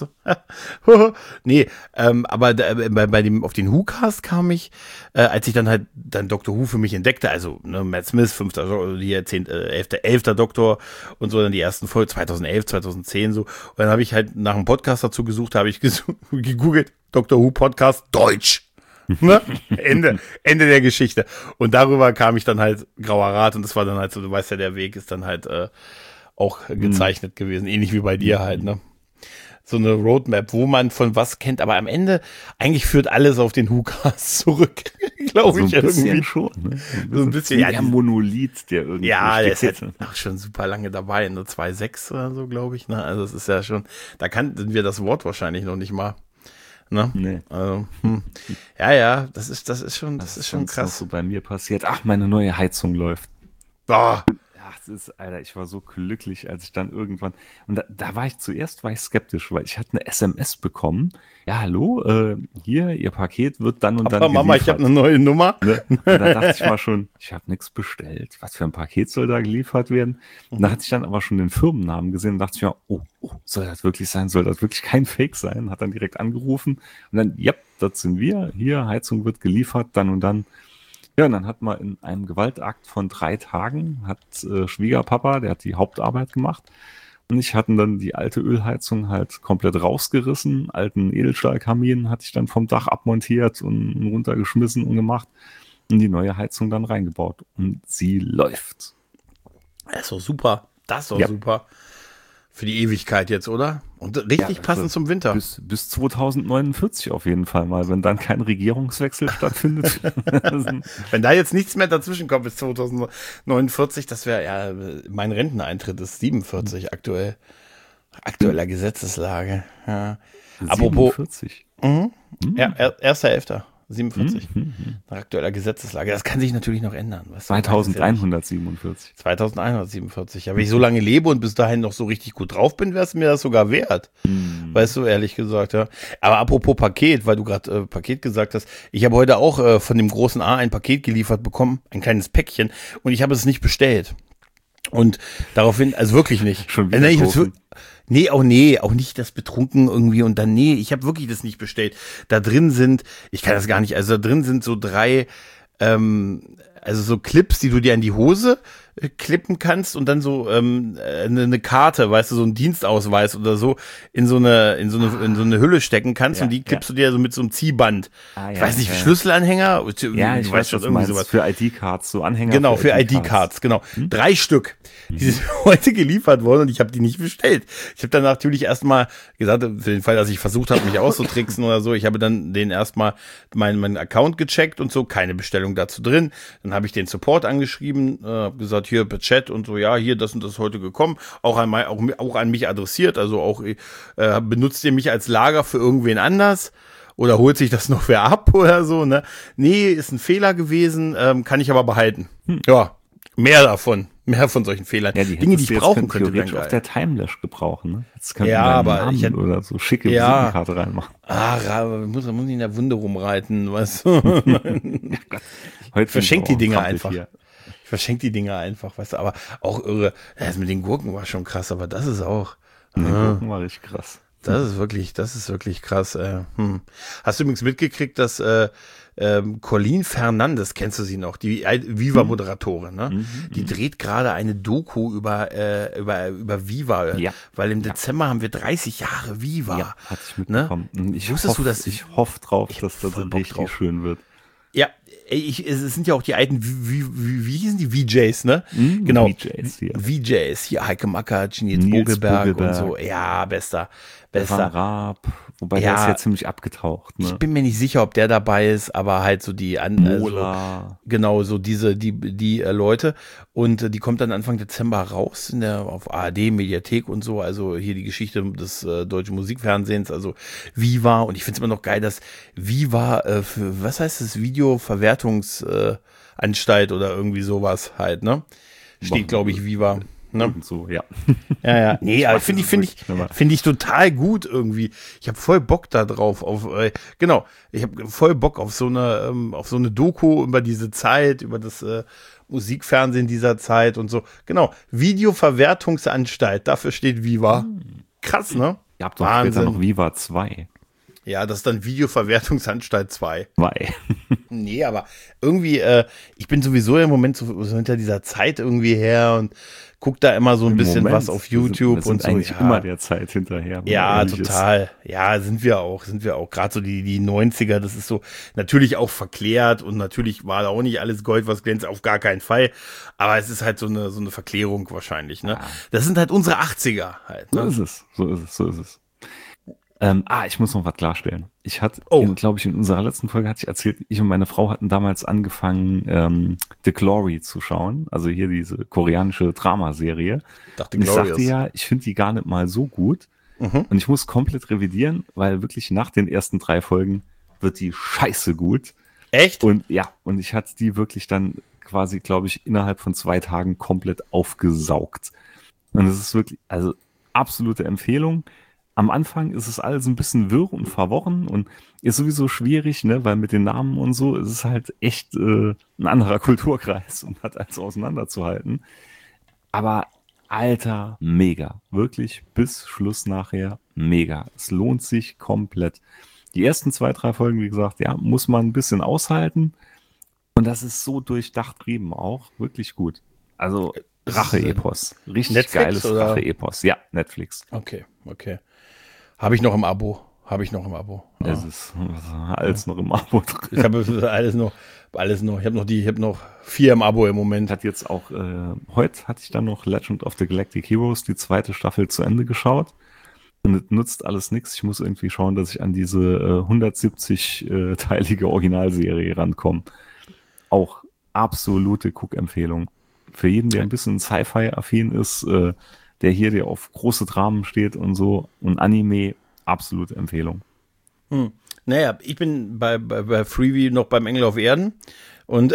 du? Nee, ähm, aber da, bei, bei dem, auf den WhoCast kam ich, äh, als ich dann halt dann Doctor Who für mich entdeckte, also ne, Matt Smith, fünfter, hier zehnter, elfter, elfter Doktor und so dann die ersten Folgen, zweitausendelf, zweitausendzehn so. Und dann habe ich halt nach einem Podcast dazu gesucht, habe ich gesucht, gegoogelt, Doctor Who Podcast Deutsch. Ne? Ende, Ende der Geschichte. Und darüber kam ich dann halt Grauer Rat und das war dann halt so, du weißt ja, der Weg ist dann halt äh, auch gezeichnet mhm. gewesen, ähnlich wie bei dir halt, ne? So eine Roadmap, wo man von was kennt, aber am Ende eigentlich führt alles auf den WhoCast zurück, glaube ich so ein bisschen irgendwie. Schon, ne? So ein bisschen, ja, der Monolith, der irgendwie ja, der ist halt auch schon super lange dabei, ne, zwei Komma sechs oder so, glaube ich, ne, also es ist ja schon, da kannten wir das Wort wahrscheinlich noch nicht mal, ne, nee. Also, hm. ja, ja, das ist, das ist schon, das, das ist schon krass. Was so bei mir passiert, ach, meine neue Heizung läuft. Boah. Ja, es ist, Alter, ich war so glücklich, als ich dann irgendwann, und da, da war ich zuerst, war ich skeptisch, weil ich hatte eine S M S bekommen, ja, hallo, äh, hier, Ihr Paket wird dann und Aber dann Mama, ich habe eine neue Nummer. Ne? Und da dachte ich mal schon, ich habe nichts bestellt, was für ein Paket soll da geliefert werden? Und da hatte ich dann aber schon den Firmennamen gesehen und dachte ich mir, oh, oh, soll das wirklich sein, soll das wirklich kein Fake sein? Hat dann direkt angerufen und dann, ja, das sind wir, hier, Heizung wird geliefert, dann und dann. Ja, und dann hat man in einem Gewaltakt von drei Tagen, hat äh, Schwiegerpapa, der hat die Hauptarbeit gemacht und ich hatten dann die alte Ölheizung halt komplett rausgerissen, alten Edelstahlkamin hatte ich dann vom Dach abmontiert und runtergeschmissen und gemacht und die neue Heizung dann reingebaut und sie läuft. Das ist doch super, das ist doch ja. super. Für die Ewigkeit jetzt, oder? Und richtig ja, passend also zum Winter. Bis, bis zweitausendneunundvierzig auf jeden Fall mal, wenn dann kein Regierungswechsel stattfindet. Wenn da jetzt nichts mehr dazwischen kommt bis zweitausendneunundvierzig, das wäre ja, mein Renteneintritt ist siebenundvierzig mhm. aktuell. Aktueller Gesetzeslage. Ja. siebenundvierzig? Apropos. Mhm. Mhm. Ja, erster Elfter siebenundvierzig. Mhm. Nach aktueller Gesetzeslage. Das kann sich natürlich noch ändern. Weißt du? zweitausendeinhundertsiebenundvierzig. zweitausendeinhundertsiebenundvierzig. Ja, wenn ich so lange lebe und bis dahin noch so richtig gut drauf bin, wäre es mir das sogar wert. Mhm. Weißt du, ehrlich gesagt, ja. Aber apropos Paket, weil du gerade äh, Paket gesagt hast, ich habe heute auch äh, von dem großen A ein Paket geliefert bekommen, ein kleines Päckchen, und ich habe es nicht bestellt. Und daraufhin, also wirklich nicht. Schon wieder äh, nee, ich Toten. nee, auch nee, auch nicht das Betrunken irgendwie und dann, nee, ich habe wirklich das nicht bestellt. Da drin sind, ich kann das gar nicht, also da drin sind so drei, ähm, also so Clips, die du dir an die Hose äh, klippen kannst und dann so ähm, eine, eine Karte, weißt du, so ein Dienstausweis oder so in so eine in so eine in so eine Hülle stecken kannst, Ja, und die klippst ja. du dir so mit so einem Ziehband. Ah, ich ja, weiß nicht, ja. Schlüsselanhänger, Ja, du ich weißt weiß schon schon, irgendwie irgendwie sowas. für I D-Cards, so Anhänger. Genau, für I D-Cards, genau. Hm? Drei Stück. Die sind mir heute geliefert worden und ich habe die nicht bestellt. Ich habe dann natürlich erstmal gesagt, für den Fall, dass ich versucht habe, mich auszutricksen oder so, ich habe dann den erstmal meinen meinen Account gecheckt und so, keine Bestellung dazu drin. Dann habe ich den Support angeschrieben, äh, habe gesagt, hier per Chat und so, ja, hier, das und das heute gekommen, auch an, mein, auch, auch an mich adressiert, also auch äh, benutzt ihr mich als Lager für irgendwen anders? Oder holt sich das noch wer ab oder so, ne? Nee, ist ein Fehler gewesen, ähm, kann ich aber behalten. Hm. Ja, mehr davon. Mehr von solchen Fehlern. Ja, die Dinge, die hättest ich du brauchen jetzt könnte. theoretisch wären auf geil. der Timelash gebrauchen, ne? Jetzt könnten Ja, wir einen aber Namen ich hätt- oder so schicke Ja. Visitenkarte reinmachen. Ah, Ra- muss, muss nicht in der Wunde rumreiten, weißt du? Heute Verschenk sind wir die Dinger auch krampelig einfach. hier. Ich verschenke die Dinger einfach, weißt du, aber auch irre. Das mit den Gurken war schon krass, aber das ist auch. Nee, Ah. Gurken war richtig krass. Das ist wirklich, das ist wirklich krass. Äh. Hm. Hast du übrigens mitgekriegt, dass äh, ähm, Colleen Fernandes, kennst du sie noch, die Viva-Moderatorin, ne? Mhm, Die dreht gerade eine Doku über äh, über über Viva, Ja. weil im Dezember haben wir dreißig Jahre Viva. Ja, hatte ich mitbekommen. Und Ich Wusstest hoffe, du, dass- ich hoffe drauf, Ich dass hab das voll Bock richtig drauf. schön wird. Ja, ey, ich, es sind ja auch die alten, wie, wie, wie, wie hießen die V Js, ne? Mhm, genau. V Js hier. V Js, hier Heike Mackert, Nils Nils Bogelberg, Bogelberg. und so. Ja, bester, Van bester. Raab, wobei Ja. der ist ja ziemlich abgetaucht. Ich Ne? bin mir nicht sicher, ob der dabei ist, aber halt so die an, also, Mola. genau, so diese, die, die äh, Leute. Und äh, die kommt dann Anfang Dezember raus in der, auf A R D, Mediathek und so. Also hier die Geschichte des äh, deutschen Musikfernsehens, also Viva. Und ich finde es immer noch geil, dass Viva äh, für, was heißt das, Videoverwertungsanstalt äh, Anstalt oder irgendwie sowas halt, ne? Steht, glaube ich, Viva. Ne? Und so, ja. Ja, ja. Nee, aber weiß finde ich, es finde ich, wirklich nicht mehr. finde ich total gut irgendwie. Ich habe voll Bock da drauf, auf, äh, genau, ich habe voll Bock auf so eine, ähm, auf so eine Doku über diese Zeit, über das äh, Musikfernsehen dieser Zeit und so. Genau, Videoverwertungsanstalt, dafür steht Viva. Krass, ne? Ihr habt doch später Wahnsinn. noch Viva zwei. Ja, das ist dann Videoverwertungsanstalt zwei. zwei. Nee, aber irgendwie, äh, ich bin sowieso im Moment so, so hinter dieser Zeit irgendwie her und guck da immer so ein Im bisschen Moment, was auf wir sind- YouTube wir sind und so. eigentlich Ja. immer der Zeit hinterher. wenn man Ja, ehrlich ist. total. Ja, sind wir auch, sind wir auch. Gerade so die, die neunziger, das ist so natürlich auch verklärt und natürlich war da auch nicht alles Gold, was glänzt, auf gar keinen Fall. Aber es ist halt so eine, so eine Verklärung wahrscheinlich, ne? Ja. Das sind halt unsere achtziger halt, So ne? ist es, so ist es, so ist es. Ähm, ah, ich muss noch was klarstellen. Ich hatte, Oh. glaube ich, in unserer letzten Folge hatte ich erzählt, ich und meine Frau hatten damals angefangen, ähm, The Glory zu schauen. Also hier diese koreanische Dramaserie. Dachte Und ich sagte Glorious. ja, ich finde die gar nicht mal so gut. Mhm. Und ich muss komplett revidieren, weil wirklich nach den ersten drei Folgen wird die scheiße gut. Echt? Und ja, und ich hatte die wirklich dann quasi, glaube ich, innerhalb von zwei Tagen komplett aufgesaugt. Und es ist wirklich, also absolute Empfehlung. Am Anfang ist es alles ein bisschen wirr und verworren und ist sowieso schwierig, ne, weil mit den Namen und so ist es halt echt äh, ein anderer Kulturkreis und hat alles auseinanderzuhalten. Aber Alter, mega. Wirklich bis Schluss nachher mega. Es lohnt sich komplett. Die ersten zwei, drei Folgen, wie gesagt, ja, muss man ein bisschen aushalten. Und das ist so durchdacht eben auch. Wirklich gut. Also Ist es Rache-Epos. Richtig Netflix geiles oder? Rache-Epos. Ja, Netflix. Okay, okay. Habe ich noch im Abo. Habe ich noch im Abo. Ja. Es ist alles noch im Abo drin. Ich habe alles noch, alles noch. Ich habe noch die, ich habe noch vier im Abo im Moment. Hat jetzt auch, äh, heute hatte ich dann noch Legend of the Galactic Heroes, die zweite Staffel zu Ende geschaut. Und es nutzt alles nichts. Ich muss irgendwie schauen, dass ich an diese äh, hundertsiebzig-teilige Originalserie rankomme. Auch absolute Guck-Empfehlung. Für jeden, der ein bisschen Sci-Fi-affin ist, äh, der hier, der auf große Dramen steht und so, und Anime, absolute Empfehlung. Hm. Naja, ich bin bei, bei, bei Freeview noch beim Engel auf Erden und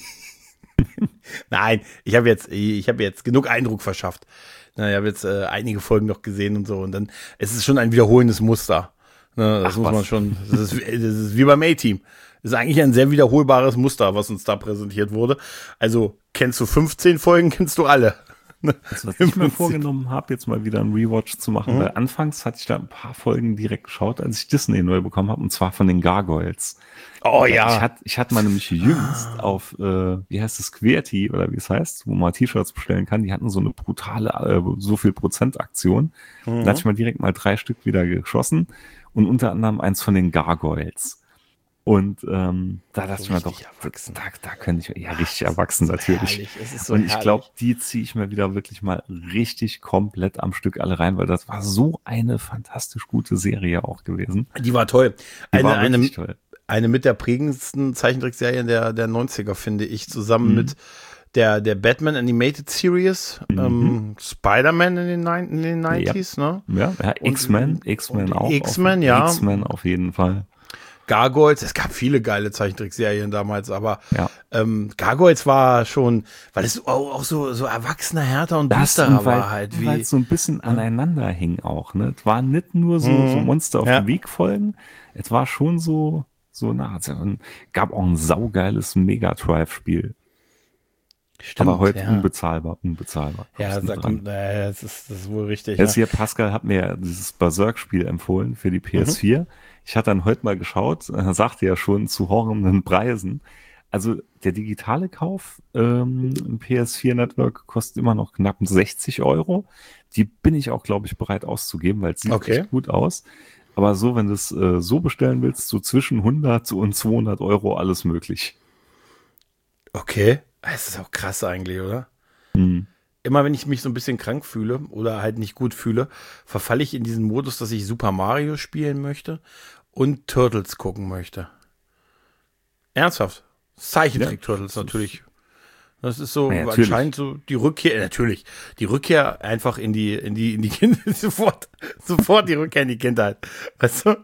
nein, ich habe jetzt, ich habe jetzt genug Eindruck verschafft. Na, ich habe jetzt äh, einige Folgen noch gesehen und so und dann, es ist schon ein wiederholendes Muster. Ne, das Ach, muss was? man schon, das ist, das ist wie beim A-Team. Das ist eigentlich ein sehr wiederholbares Muster, was uns da präsentiert wurde. Also, kennst du fünfzehn Folgen, kennst du alle. Also, was ich mir vorgenommen habe, jetzt mal wieder einen Rewatch zu machen, mhm. weil anfangs hatte ich da ein paar Folgen direkt geschaut, als ich Disney neu bekommen habe, und zwar von den Gargoyles. Oh ja. Ich hatte, ich hatte mal nämlich jüngst ah. auf, äh, wie heißt es, Querty, oder wie es heißt, wo man T-Shirts bestellen kann, die hatten so eine brutale, äh, so viel Prozent Aktion. Mhm. Da hatte ich mal direkt mal drei Stück wieder geschossen und unter anderem eins von den Gargoyles. Und ähm, da dachte so ich mir doch, da, da könnte ich, ja, richtig erwachsen natürlich. So und ich glaube, die ziehe ich mir wieder wirklich mal richtig komplett am Stück alle rein, weil das war so eine fantastisch gute Serie auch gewesen. Die war toll. Die eine, war eine, toll. eine mit der prägendsten Zeichentrickserien der, der neunziger, finde ich, zusammen mhm. mit der, der Batman Animated Series, mhm. ähm, Spider-Man in den, Nein- in den neunziger, ja. ne? Ja, ja X-Men, X-Men auch. X-Men, ja. X-Men auf jeden Fall. Gargoyles, es gab viele geile Zeichentrickserien damals, aber ja. ähm, Gargoyles war schon, weil es auch, auch so, so erwachsener, härter und düsterer war halt. Weil es so ein bisschen aneinander hing auch, ne? Es war nicht nur so, mhm. so Monster auf ja. den Weg folgen, es war schon so, so nah. Es gab auch ein saugeiles Mega Drive-Spiel. Stimmt, aber heute ja. unbezahlbar, unbezahlbar. Ja, da kommt, äh, das, ist, das ist wohl richtig. Jetzt ja. hier, Pascal hat mir dieses Berserk-Spiel empfohlen für die P S vier. Mhm. Ich hatte dann heute mal geschaut, er sagte ja schon zu horrenden Preisen. Also der digitale Kauf ähm, im P S vier Network kostet immer noch knapp sechzig Euro. Die bin ich auch, glaube ich, bereit auszugeben, weil es sieht okay. echt gut aus. Aber so, wenn du es äh, so bestellen willst, so zwischen hundert und zweihundert Euro alles möglich. Okay. Das ist auch krass eigentlich, oder? Hm. Immer wenn ich mich so ein bisschen krank fühle oder halt nicht gut fühle, verfalle ich in diesen Modus, dass ich Super Mario spielen möchte und Turtles gucken möchte. Ernsthaft. Zeichentrick-Turtles ja, natürlich. Das ist so ja, anscheinend so die Rückkehr, natürlich, die Rückkehr einfach in die, in die, in die Kindheit, sofort, sofort die Rückkehr in die Kindheit. Weißt du?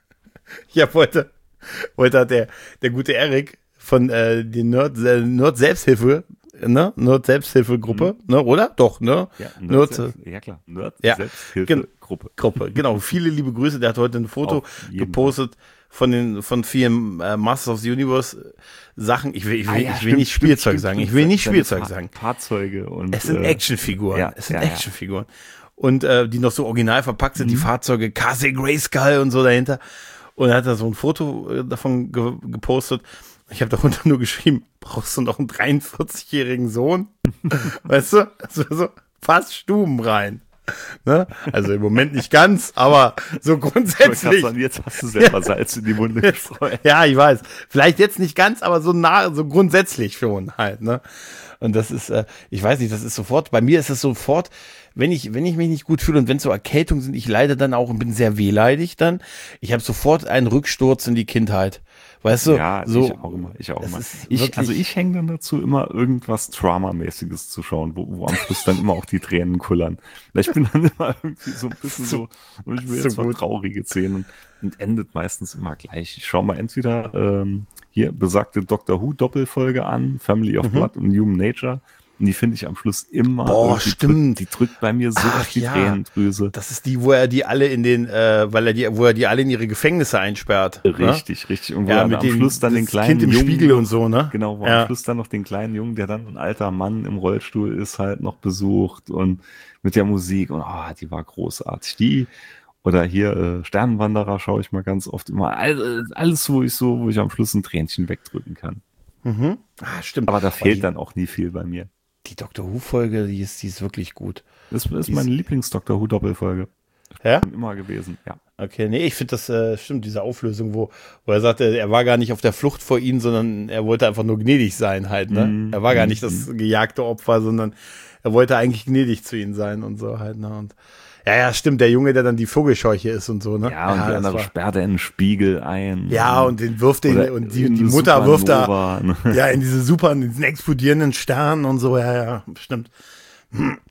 Ich hab heute, heute hat der, der gute Erik von äh, die Nerd, äh, Nerd Selbsthilfe, ne? Nerd Selbsthilfegruppe, mhm. ne? Oder? Doch, ne? Ja, Nerd, Nerd ja klar, Nerd ja. Selbsthilfegruppe. Gruppe, genau. Viele liebe Grüße. Der hat heute ein Foto gepostet Fall. von den von vielen äh, Masters of the Universe Sachen. Ich will, ich will, ah, ja, ich will stimmt, nicht Spielzeug stimmt, sagen. Stimmt, ich will nicht Spielzeug Fahr- sagen. Fahrzeuge und es sind äh, Actionfiguren. Ja, es sind ja, Actionfiguren. Und äh, die noch so original verpackt sind, mhm. die Fahrzeuge, Castle Grayskull und so dahinter. Und er hat da so ein Foto äh, davon ge- gepostet. Ich habe darunter nur geschrieben, brauchst du noch einen dreiundvierzigjährigen Sohn? Weißt du? Also so fast stubenrein. Ne? Also im Moment nicht ganz, aber so grundsätzlich. Sagen, jetzt hast du selber ja. Salz in die Wunde gestreut. Ja, ich weiß. Vielleicht jetzt nicht ganz, aber so nah, so grundsätzlich schon halt. Ne? Und das ist, äh, ich weiß nicht, das ist sofort, bei mir ist es sofort, wenn ich, wenn ich mich nicht gut fühle und wenn es so Erkältungen sind, ich leide dann auch und bin sehr wehleidig dann. Ich habe sofort einen Rücksturz in die Kindheit. Weißt du? Ja, so, ich auch immer. Ich auch immer. Ich, also ich hänge dann dazu, immer irgendwas Drama-mäßiges zu schauen, wo, wo am Schluss dann immer auch die Tränen kullern. Ich bin dann immer irgendwie so ein bisschen so, so ich will jetzt so mal traurige Szenen und endet meistens immer gleich. Ich schaue mal entweder ähm, hier besagte Doctor Who Doppelfolge an, Family of mhm. Blood und Human Nature. Und die finde ich am Schluss immer. Boah, stimmt. Drückt, die drückt bei mir so Ach, auf die ja. Tränendrüse. Das ist die, wo er die alle in den, äh, weil er die, wo er die alle in ihre Gefängnisse einsperrt. Richtig, ne? richtig. Und wo ja, er mit am den, Schluss dann den kleinen Kind im Jungen, Spiegel und so, ne? Genau, wo ja. am Schluss dann noch den kleinen Jungen, der dann ein alter Mann im Rollstuhl ist, halt noch besucht und mit der Musik. Und oh, die war großartig. Die oder hier äh, Sternenwanderer schaue ich mal ganz oft immer. Alles, alles, wo ich so, wo ich am Schluss ein Tränchen wegdrücken kann. Mhm. Ah, stimmt. Aber da fehlt die, dann auch nie viel bei mir. Die Doctor Who-Folge, die ist, die ist wirklich gut. Das ist die meine Lieblings-Doctor Who-Doppelfolge. Ja? Immer gewesen, ja. Okay, nee, ich finde das, äh, stimmt, diese Auflösung, wo, wo er sagte, er war gar nicht auf der Flucht vor ihnen, sondern er wollte einfach nur gnädig sein halt, ne? Mm, er war gar nicht mm, das gejagte Opfer, sondern er wollte eigentlich gnädig zu ihnen sein und so halt, ne? Und ja, ja, stimmt, der Junge, der dann die Vogelscheuche ist und so, ne? Ja, und ja, die andere sperrt er in den Spiegel ein. Ja, und den wirft den, und die, die Mutter wirft da, ja, in diese super, in diesen explodierenden Sternen und so, ja, ja, stimmt.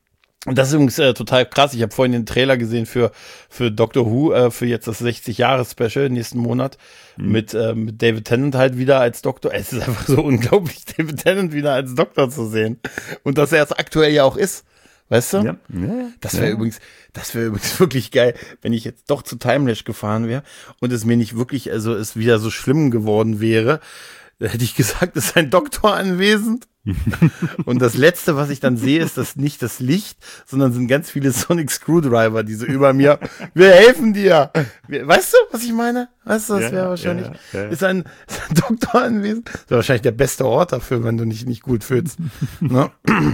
Und das ist übrigens äh, total krass. Ich habe vorhin den Trailer gesehen für für Doctor Who, äh, für jetzt das sechzig-Jahres-Special nächsten Monat mhm. mit, äh, mit David Tennant halt wieder als Doktor. Es ist einfach so unglaublich, David Tennant wieder als Doktor zu sehen. Und dass er jetzt aktuell ja auch ist. Weißt du? Ja. Ja. Das wäre ja. übrigens, das wäre übrigens wirklich geil, wenn ich jetzt doch zu Timelash gefahren wäre und es mir nicht wirklich, also es wieder so schlimm geworden wäre. Da hätte ich gesagt, ist ein Doktor anwesend. Und das Letzte, was ich dann sehe, ist das nicht das Licht, sondern sind ganz viele Sonic Screwdriver, die so über mir, wir helfen dir. Weißt du, was ich meine? Weißt du, das wäre ja, wahrscheinlich, ja, ja. Ist, ein, ist ein Doktor anwesend. Das wäre wahrscheinlich der beste Ort dafür, wenn du dich nicht gut fühlst. Ne?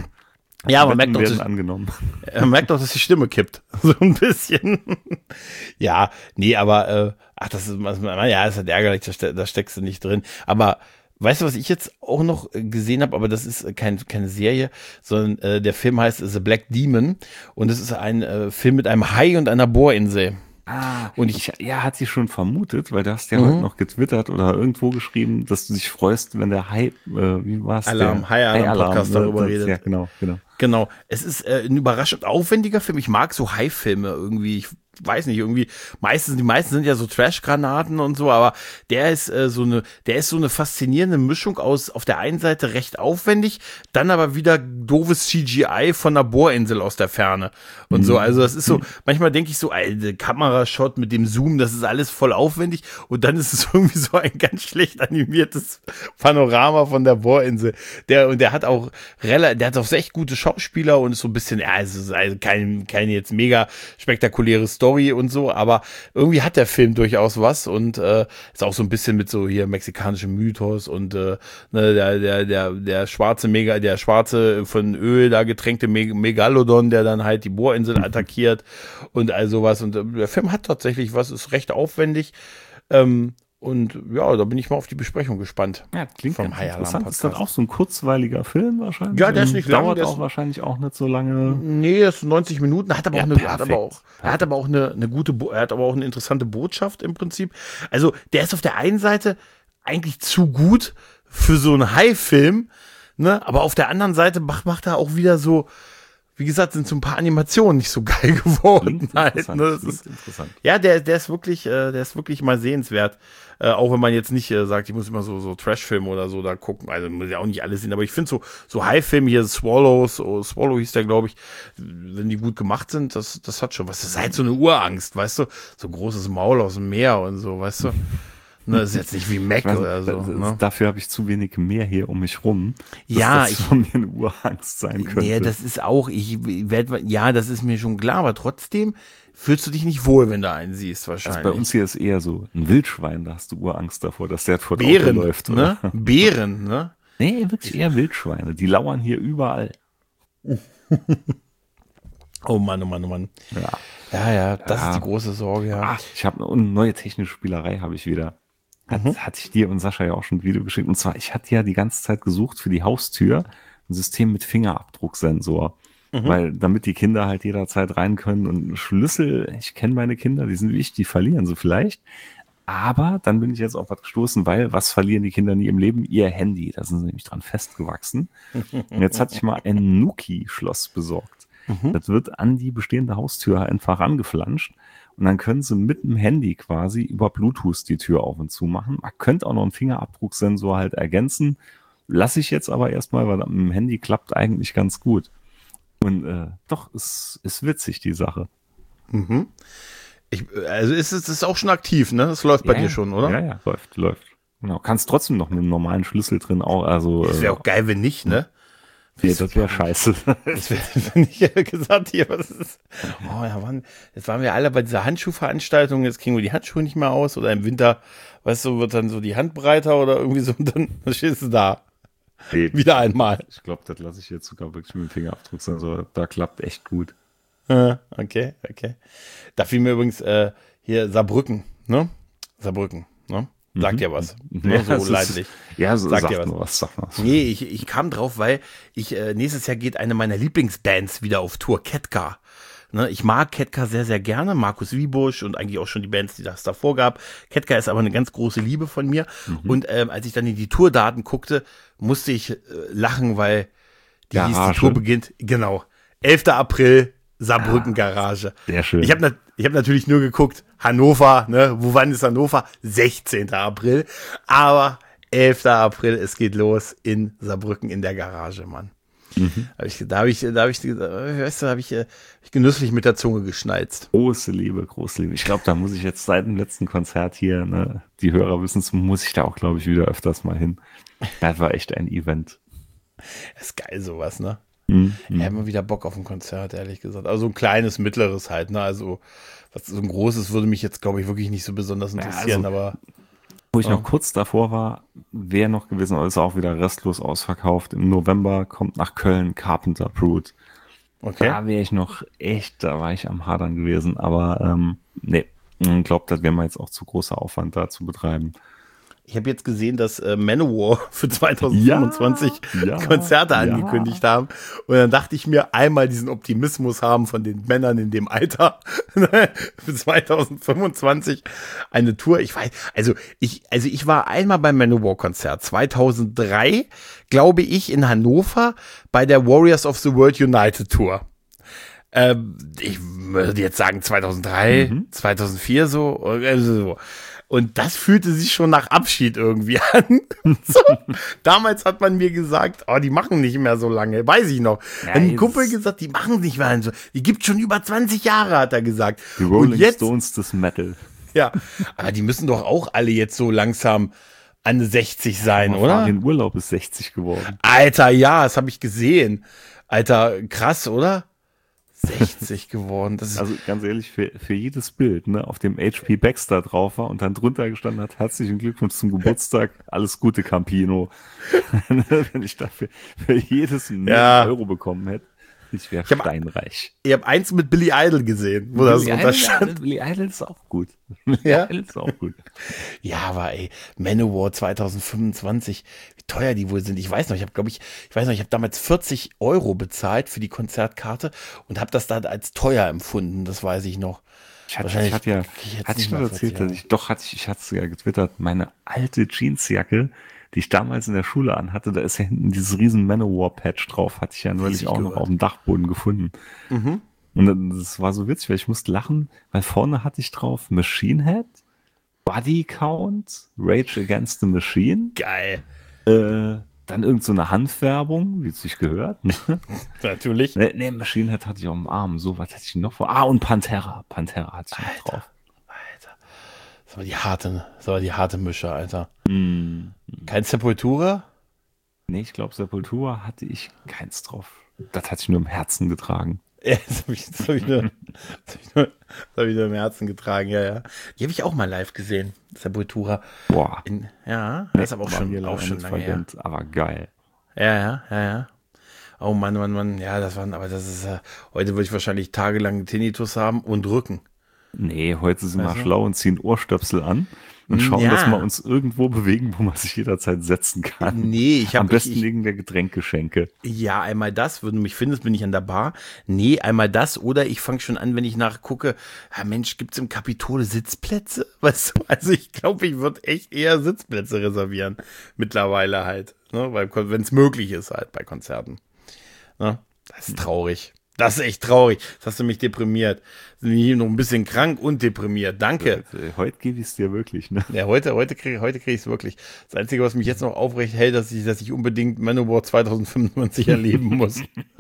Ja, man merkt, doch, dass, angenommen. man merkt doch, dass die Stimme kippt. So ein bisschen. Ja, nee, aber, äh, ach, das ist, ja, ist halt ärgerlich, da, da steckst du nicht drin. Aber, weißt du, was ich jetzt auch noch gesehen habe, aber das ist kein, keine Serie, sondern äh, der Film heißt The Black Demon und es ist ein äh, Film mit einem Hai und einer Bohrinsel. Ah, und ich, ja, hat sie schon vermutet, weil du hast ja mhm. heute noch getwittert oder irgendwo geschrieben, dass du dich freust, wenn der Hai, äh, wie war's? Alarm, Hai-Alarm-Podcast darüber das, redet. Ja, genau, genau. Genau, es ist äh, ein überraschend aufwendiger Film. Ich mag so Hai-Filme irgendwie. Ich weiß nicht, irgendwie meistens, die meisten sind ja so Trash-Granaten und so, aber der ist äh, so eine, der ist so eine faszinierende Mischung aus, auf der einen Seite recht aufwendig, dann aber wieder doofes C G I von einer Bohrinsel aus der Ferne und mhm. so. Also das ist so, manchmal denke ich so, ein Kamerashot mit dem Zoom, das ist alles voll aufwendig und dann ist es irgendwie so ein ganz schlecht animiertes Panorama von der Bohrinsel. Der, und der hat auch relativ, der hat auch echt gute Schauspieler und ist so ein bisschen, ja, es ist also kein, keine jetzt mega spektakuläre Story und so, aber irgendwie hat der Film durchaus was und äh, ist auch so ein bisschen mit so hier mexikanischem Mythos und äh, ne, der der der der schwarze Mega der schwarze von Öl da getränkte Meg- Megalodon, der dann halt die Bohrinsel attackiert und all sowas und äh, der Film hat tatsächlich was, ist recht aufwendig. Ähm, Und ja, da bin ich mal auf die Besprechung gespannt. Ja, klingt vom interessant. Ist das auch so ein kurzweiliger Film wahrscheinlich? Ja, der ist nicht lang. Dauert auch wahrscheinlich auch nicht so lange. Nee, das ist neunzig Minuten. Hat aber ja, auch eine, hat aber auch, er hat aber auch eine, eine gute, er hat aber auch eine interessante Botschaft im Prinzip. Also der ist auf der einen Seite eigentlich zu gut für so einen Hai-Film, ne? Aber auf der anderen Seite macht, macht er auch wieder so. Wie gesagt, sind so ein paar Animationen nicht so geil geworden. Halt, ne? Das ist interessant. Ja, der, der ist wirklich, äh, der ist wirklich mal sehenswert. Äh, auch wenn man jetzt nicht äh, sagt, ich muss immer so, so Trash-Filme oder so da gucken. Also muss ja auch nicht alles sehen. Aber ich finde so, so High-Filme hier, Swallows, oh, Swallow hieß der, glaube ich, wenn die gut gemacht sind, das, das hat schon was. Das ist halt so eine Urangst, weißt du? So ein großes Maul aus dem Meer und so, weißt du? Ne, das ist jetzt nicht wie Mac weiß, oder so. Ne? Dafür habe ich zu wenig Meer hier um mich rum. Dass ja, das ich von mir eine Urangst sein könnte. Nee, das ist auch, ich werde, ja, das ist mir schon klar, aber trotzdem fühlst du dich nicht wohl, wenn du einen siehst, wahrscheinlich. Also bei uns hier ist eher so ein Wildschwein, da hast du Urangst davor, dass der vor der Auto läuft. Ne? Bären, ne? Nee, wirklich eher Wildschweine. Die lauern hier überall. Oh Mann, oh Mann, oh Mann. Ja, ja, ja das ja. ist die große Sorge, ja. Ach, ich habe eine neue technische Spielerei, habe ich wieder. Hat, mhm. hatte ich dir und Sascha ja auch schon ein Video geschickt. Und zwar, ich hatte ja die ganze Zeit gesucht für die Haustür ein System mit Fingerabdrucksensor. Mhm. Weil, damit die Kinder halt jederzeit rein können und Schlüssel, ich kenne meine Kinder, die sind wichtig, die verlieren sie vielleicht. Aber dann bin ich jetzt auf was gestoßen, weil, was verlieren die Kinder nie im Leben? Ihr Handy. Da sind sie nämlich dran festgewachsen. Und jetzt hatte ich mal ein Nuki-Schloss besorgt. Mhm. Das wird an die bestehende Haustür einfach rangeflanscht. Und dann können sie mit dem Handy quasi über Bluetooth die Tür auf und zu machen. Man könnte auch noch einen Fingerabdrucksensor halt ergänzen. Lasse ich jetzt aber erstmal, weil mit dem Handy klappt eigentlich ganz gut. Und äh, doch, es ist witzig, die Sache. Mhm. Ich, also ist es ist auch schon aktiv, ne? Das läuft bei ja, dir schon, oder? Ja, ja, läuft, läuft. Genau. Kannst trotzdem noch mit einem normalen Schlüssel drin auch. Also, das wäre auch geil, wenn nicht, ne? Nee, das wäre scheiße. Das wäre nicht gesagt hier, was ist. Oh ja, Mann. Jetzt waren wir alle bei dieser Handschuhveranstaltung, jetzt kriegen wir die Handschuhe nicht mehr aus oder im Winter, weißt du, wird dann so die Hand breiter oder irgendwie so und dann stehst du da. Nee, wieder einmal. Ich glaube, das lasse ich jetzt sogar wirklich mit dem Fingerabdrucksensor. Da klappt echt gut. Okay, okay. Da fiel mir übrigens äh, hier Saarbrücken, ne? Saarbrücken, ne? Sagt ja was. Ja, so leidlich. Ist, ja, so sagt sag ja was. was. Sag was. Nee, ich, ich kam drauf, weil ich äh, nächstes Jahr geht eine meiner Lieblingsbands wieder auf Tour, Ketka. Ne, ich mag Ketka sehr, sehr gerne. Markus Wiebusch und eigentlich auch schon die Bands, die das davor gab. Ketka ist aber eine ganz große Liebe von mir. Mhm. Und ähm, als ich dann in die Tourdaten guckte, musste ich äh, lachen, weil die Garage. hieß, die Tour beginnt, genau, elfter April, Saarbrücken Garage. Sehr schön. Ich habe nat- ich hab natürlich nur geguckt, Hannover, ne, wo wann ist Hannover? sechzehnter April. Aber elfter April, es geht los in Saarbrücken in der Garage, Mann. Mhm. Hab ich, da habe ich, da habe ich, weißt du, habe ich, äh, ich genüsslich mit der Zunge geschnalzt. Große Liebe, große Liebe. Ich glaube, da muss ich jetzt seit dem letzten Konzert hier, ne, die Hörer wissen es, muss ich da auch, glaube ich, wieder öfters mal hin. Das war echt ein Event. Das ist geil, sowas, ne? Mhm. Ich habe immer wieder Bock auf ein Konzert, ehrlich gesagt. Also ein kleines, mittleres halt, ne? Also was, so ein großes würde mich jetzt, glaube ich, wirklich nicht so besonders interessieren, ja, also, aber wo ich ja. noch kurz davor war, wäre noch gewesen, aber ist auch wieder restlos ausverkauft. Im November kommt nach Köln Carpenter Brut. Okay. Da wäre ich noch echt, da war ich am Hadern gewesen, aber ähm, nee, ich glaube, das wäre mir jetzt auch zu großer Aufwand da zu betreiben. Ich habe jetzt gesehen, dass äh, Manowar für zweitausendfünfundzwanzig ja, ja, Konzerte ja. angekündigt haben. Und dann dachte ich mir, einmal diesen Optimismus haben von den Männern in dem Alter für zweitausendfünfundzwanzig eine Tour. Ich weiß, also ich, also ich war einmal beim Manowar-Konzert zweitausenddrei, glaube ich, in Hannover bei der Warriors of the World United Tour. Ähm, ich würde jetzt sagen zweitausenddrei, mhm. zweitausendvier so, also so. Und das fühlte sich schon nach Abschied irgendwie an. So. Damals hat man mir gesagt, oh, die machen nicht mehr so lange, weiß ich noch. Ja, ein Kumpel gesagt, die machen nicht mehr so. Die gibt schon über zwanzig Jahre, hat er gesagt. Die Rolling Und jetzt, Stones des Metal. Ja, aber die müssen doch auch alle jetzt so langsam an sechzig sein, ja, oder? Fabian Urlaub ist sechzig geworden. Alter, ja, das habe ich gesehen. Alter, krass, oder? sechzig geworden. Das ist also ganz ehrlich, für, für jedes Bild, ne, auf dem H P Baxter drauf war und dann drunter gestanden hat, herzlichen Glückwunsch zum Geburtstag, alles Gute Campino. Wenn ich dafür für jedes mehr ja. Euro bekommen hätte, ich wäre steinreich. Ich habe eins mit Billy Idol gesehen, wo das drunter stand. Billy Idol ist auch gut. Ja? Billy Idol ist auch gut. Ja, aber ey, Manowar zweitausendfünfundzwanzig, wie teuer die wohl sind. Ich weiß noch, ich habe, glaube ich, ich weiß noch, ich habe damals vierzig Euro bezahlt für die Konzertkarte und habe das dann als teuer empfunden, das weiß ich noch. Ich hatte, ich hatte ja, ich hatte ich schon erzählt, dass ich, doch hatte ich, ich hatte es ja getwittert, meine alte Jeansjacke, die ich damals in der Schule anhatte, da ist ja hinten dieses riesen Manowar-Patch drauf, hatte ich ja neulich auch noch auf dem Dachboden gefunden. Mhm. Und das war so witzig, weil ich musste lachen, weil vorne hatte ich drauf Machine Head, Body Count, Rage Against the Machine. Geil. Äh, dann irgend so eine Handwerbung, wie es sich gehört. Natürlich. Nee, nee, Machine Head hatte ich auf dem Arm. So, was hatte ich noch vor? Ah, und Pantera. Pantera hatte ich noch drauf. Alter. Das war die harte, das war die harte Mische, Alter. Mm. Kein Sepultura? Nee, ich glaube, Sepultura hatte ich keins drauf. Das hatte ich nur im Herzen getragen. Ja, das habe ich, das hab ich, nur, das hab ich, nur, das hab ich nur im Herzen getragen, ja, ja. Die habe ich auch mal live gesehen, Sepultura. Boah. In, ja, das ist aber auch War schon, auch schon lange her. Aber geil. Ja, ja, ja, ja. Oh Mann, Mann, Mann, ja, das waren, aber das ist, äh, heute würde ich wahrscheinlich tagelang Tinnitus haben und Rücken. Nee, heute sind wir Also? schlau und ziehen Ohrstöpsel an und schauen, Ja. dass wir uns irgendwo bewegen, wo man sich jederzeit setzen kann. Nee, ich habe Am besten ich, ich, irgendeine Getränkgeschenke. Ja, einmal das, wenn du mich findest, bin ich an der Bar. Nee, einmal das oder ich fange schon an, wenn ich nachgucke, ja Mensch, gibt's im Kapitol Sitzplätze? Weißt du, also ich glaube, ich würde echt eher Sitzplätze reservieren. Mittlerweile halt, ne, weil wenn es möglich ist halt bei Konzerten. Ne? Das ist traurig. Das ist echt traurig. Das hast du mich deprimiert. Bin hier noch ein bisschen krank und deprimiert. Danke. Heute gebe ich es dir wirklich, ne? Ja, heute, heute kriege heute krieg ich es wirklich. Das Einzige, was mich jetzt noch aufrecht hält, dass ich, dass ich unbedingt Manowar zweitausendfünfundzwanzig erleben muss.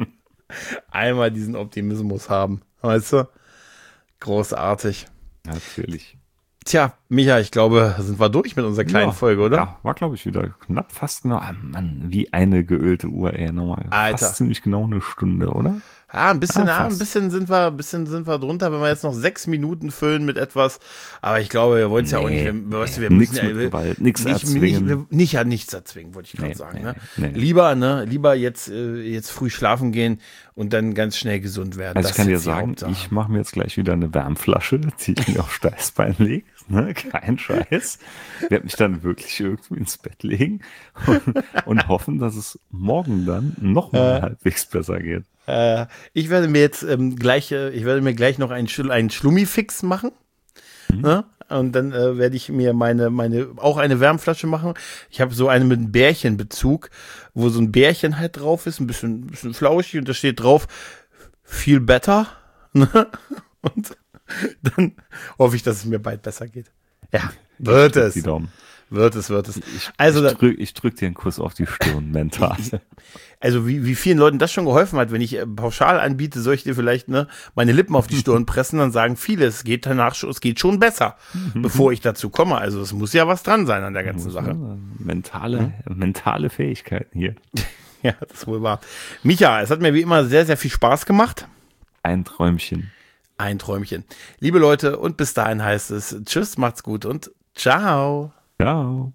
Einmal diesen Optimismus haben. Weißt du? Großartig. Natürlich. Tja, Micha, ich glaube, sind wir durch mit unserer kleinen Ja, Folge, oder? Ja, war, glaube ich, wieder knapp fast genau. Ah, Mann, wie eine geölte Uhr, ey, nochmal. Alter. Fast ziemlich genau eine Stunde, oder? Ja, ein bisschen, Ah, ja, ein fast. bisschen sind wir, ein bisschen sind wir drunter, wenn wir jetzt noch sechs Minuten füllen mit etwas. Aber ich glaube, wir wollen es ja auch nicht. Wir, weißt du, wir Nix müssen mit ja, Gewalt, nix nicht, erzwingen. Nicht, nicht ja nichts erzwingen, wollte ich gerade Nee, sagen. nee, Ne? nee, nee. Lieber, ne, lieber jetzt, äh, jetzt früh schlafen gehen und dann ganz schnell gesund werden. Also Das ich kann ist dir jetzt die sagen, Hauptsache. ich mache mir jetzt gleich wieder eine Wärmflasche, die ich mir auf Steißbein lege, ne? Kein Scheiß. Werde mich dann wirklich irgendwie ins Bett legen und, und hoffen, dass es morgen dann noch mal Äh. halbwegs besser geht. Äh, ich werde mir jetzt ähm, gleich, äh, ich werde mir gleich noch einen, Schl einen Schlummi-Fix machen. Mhm. Ne? Und dann äh, werde ich mir meine, meine, auch eine Wärmflasche machen. Ich habe so eine mit einem Bärchenbezug, wo so ein Bärchen halt drauf ist, ein bisschen, ein bisschen flauschig und da steht drauf, feel better. Und dann hoffe ich, dass es mir bald besser geht. Ja, wird es. Die Daumen. Wird es, wird es. Ich, also, ich drücke ich drück dir einen Kuss auf die Stirn, mental. Also wie, wie vielen Leuten das schon geholfen hat, wenn ich äh, pauschal anbiete, soll ich dir vielleicht ne, meine Lippen auf die Stirn pressen, dann sagen viele, es geht danach schon, es geht schon besser, bevor ich dazu komme. Also es muss ja was dran sein an der ganzen Muss, Sache. ne? Mentale, hm? mentale Fähigkeiten hier. Ja, das ist wohl wahr. Micha, es hat mir wie immer sehr, sehr viel Spaß gemacht. Ein Träumchen. Ein Träumchen. Liebe Leute, und bis dahin heißt es tschüss, macht's gut und ciao. Ciao.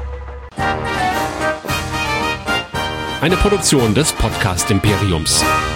Eine Produktion des Podcast Imperiums.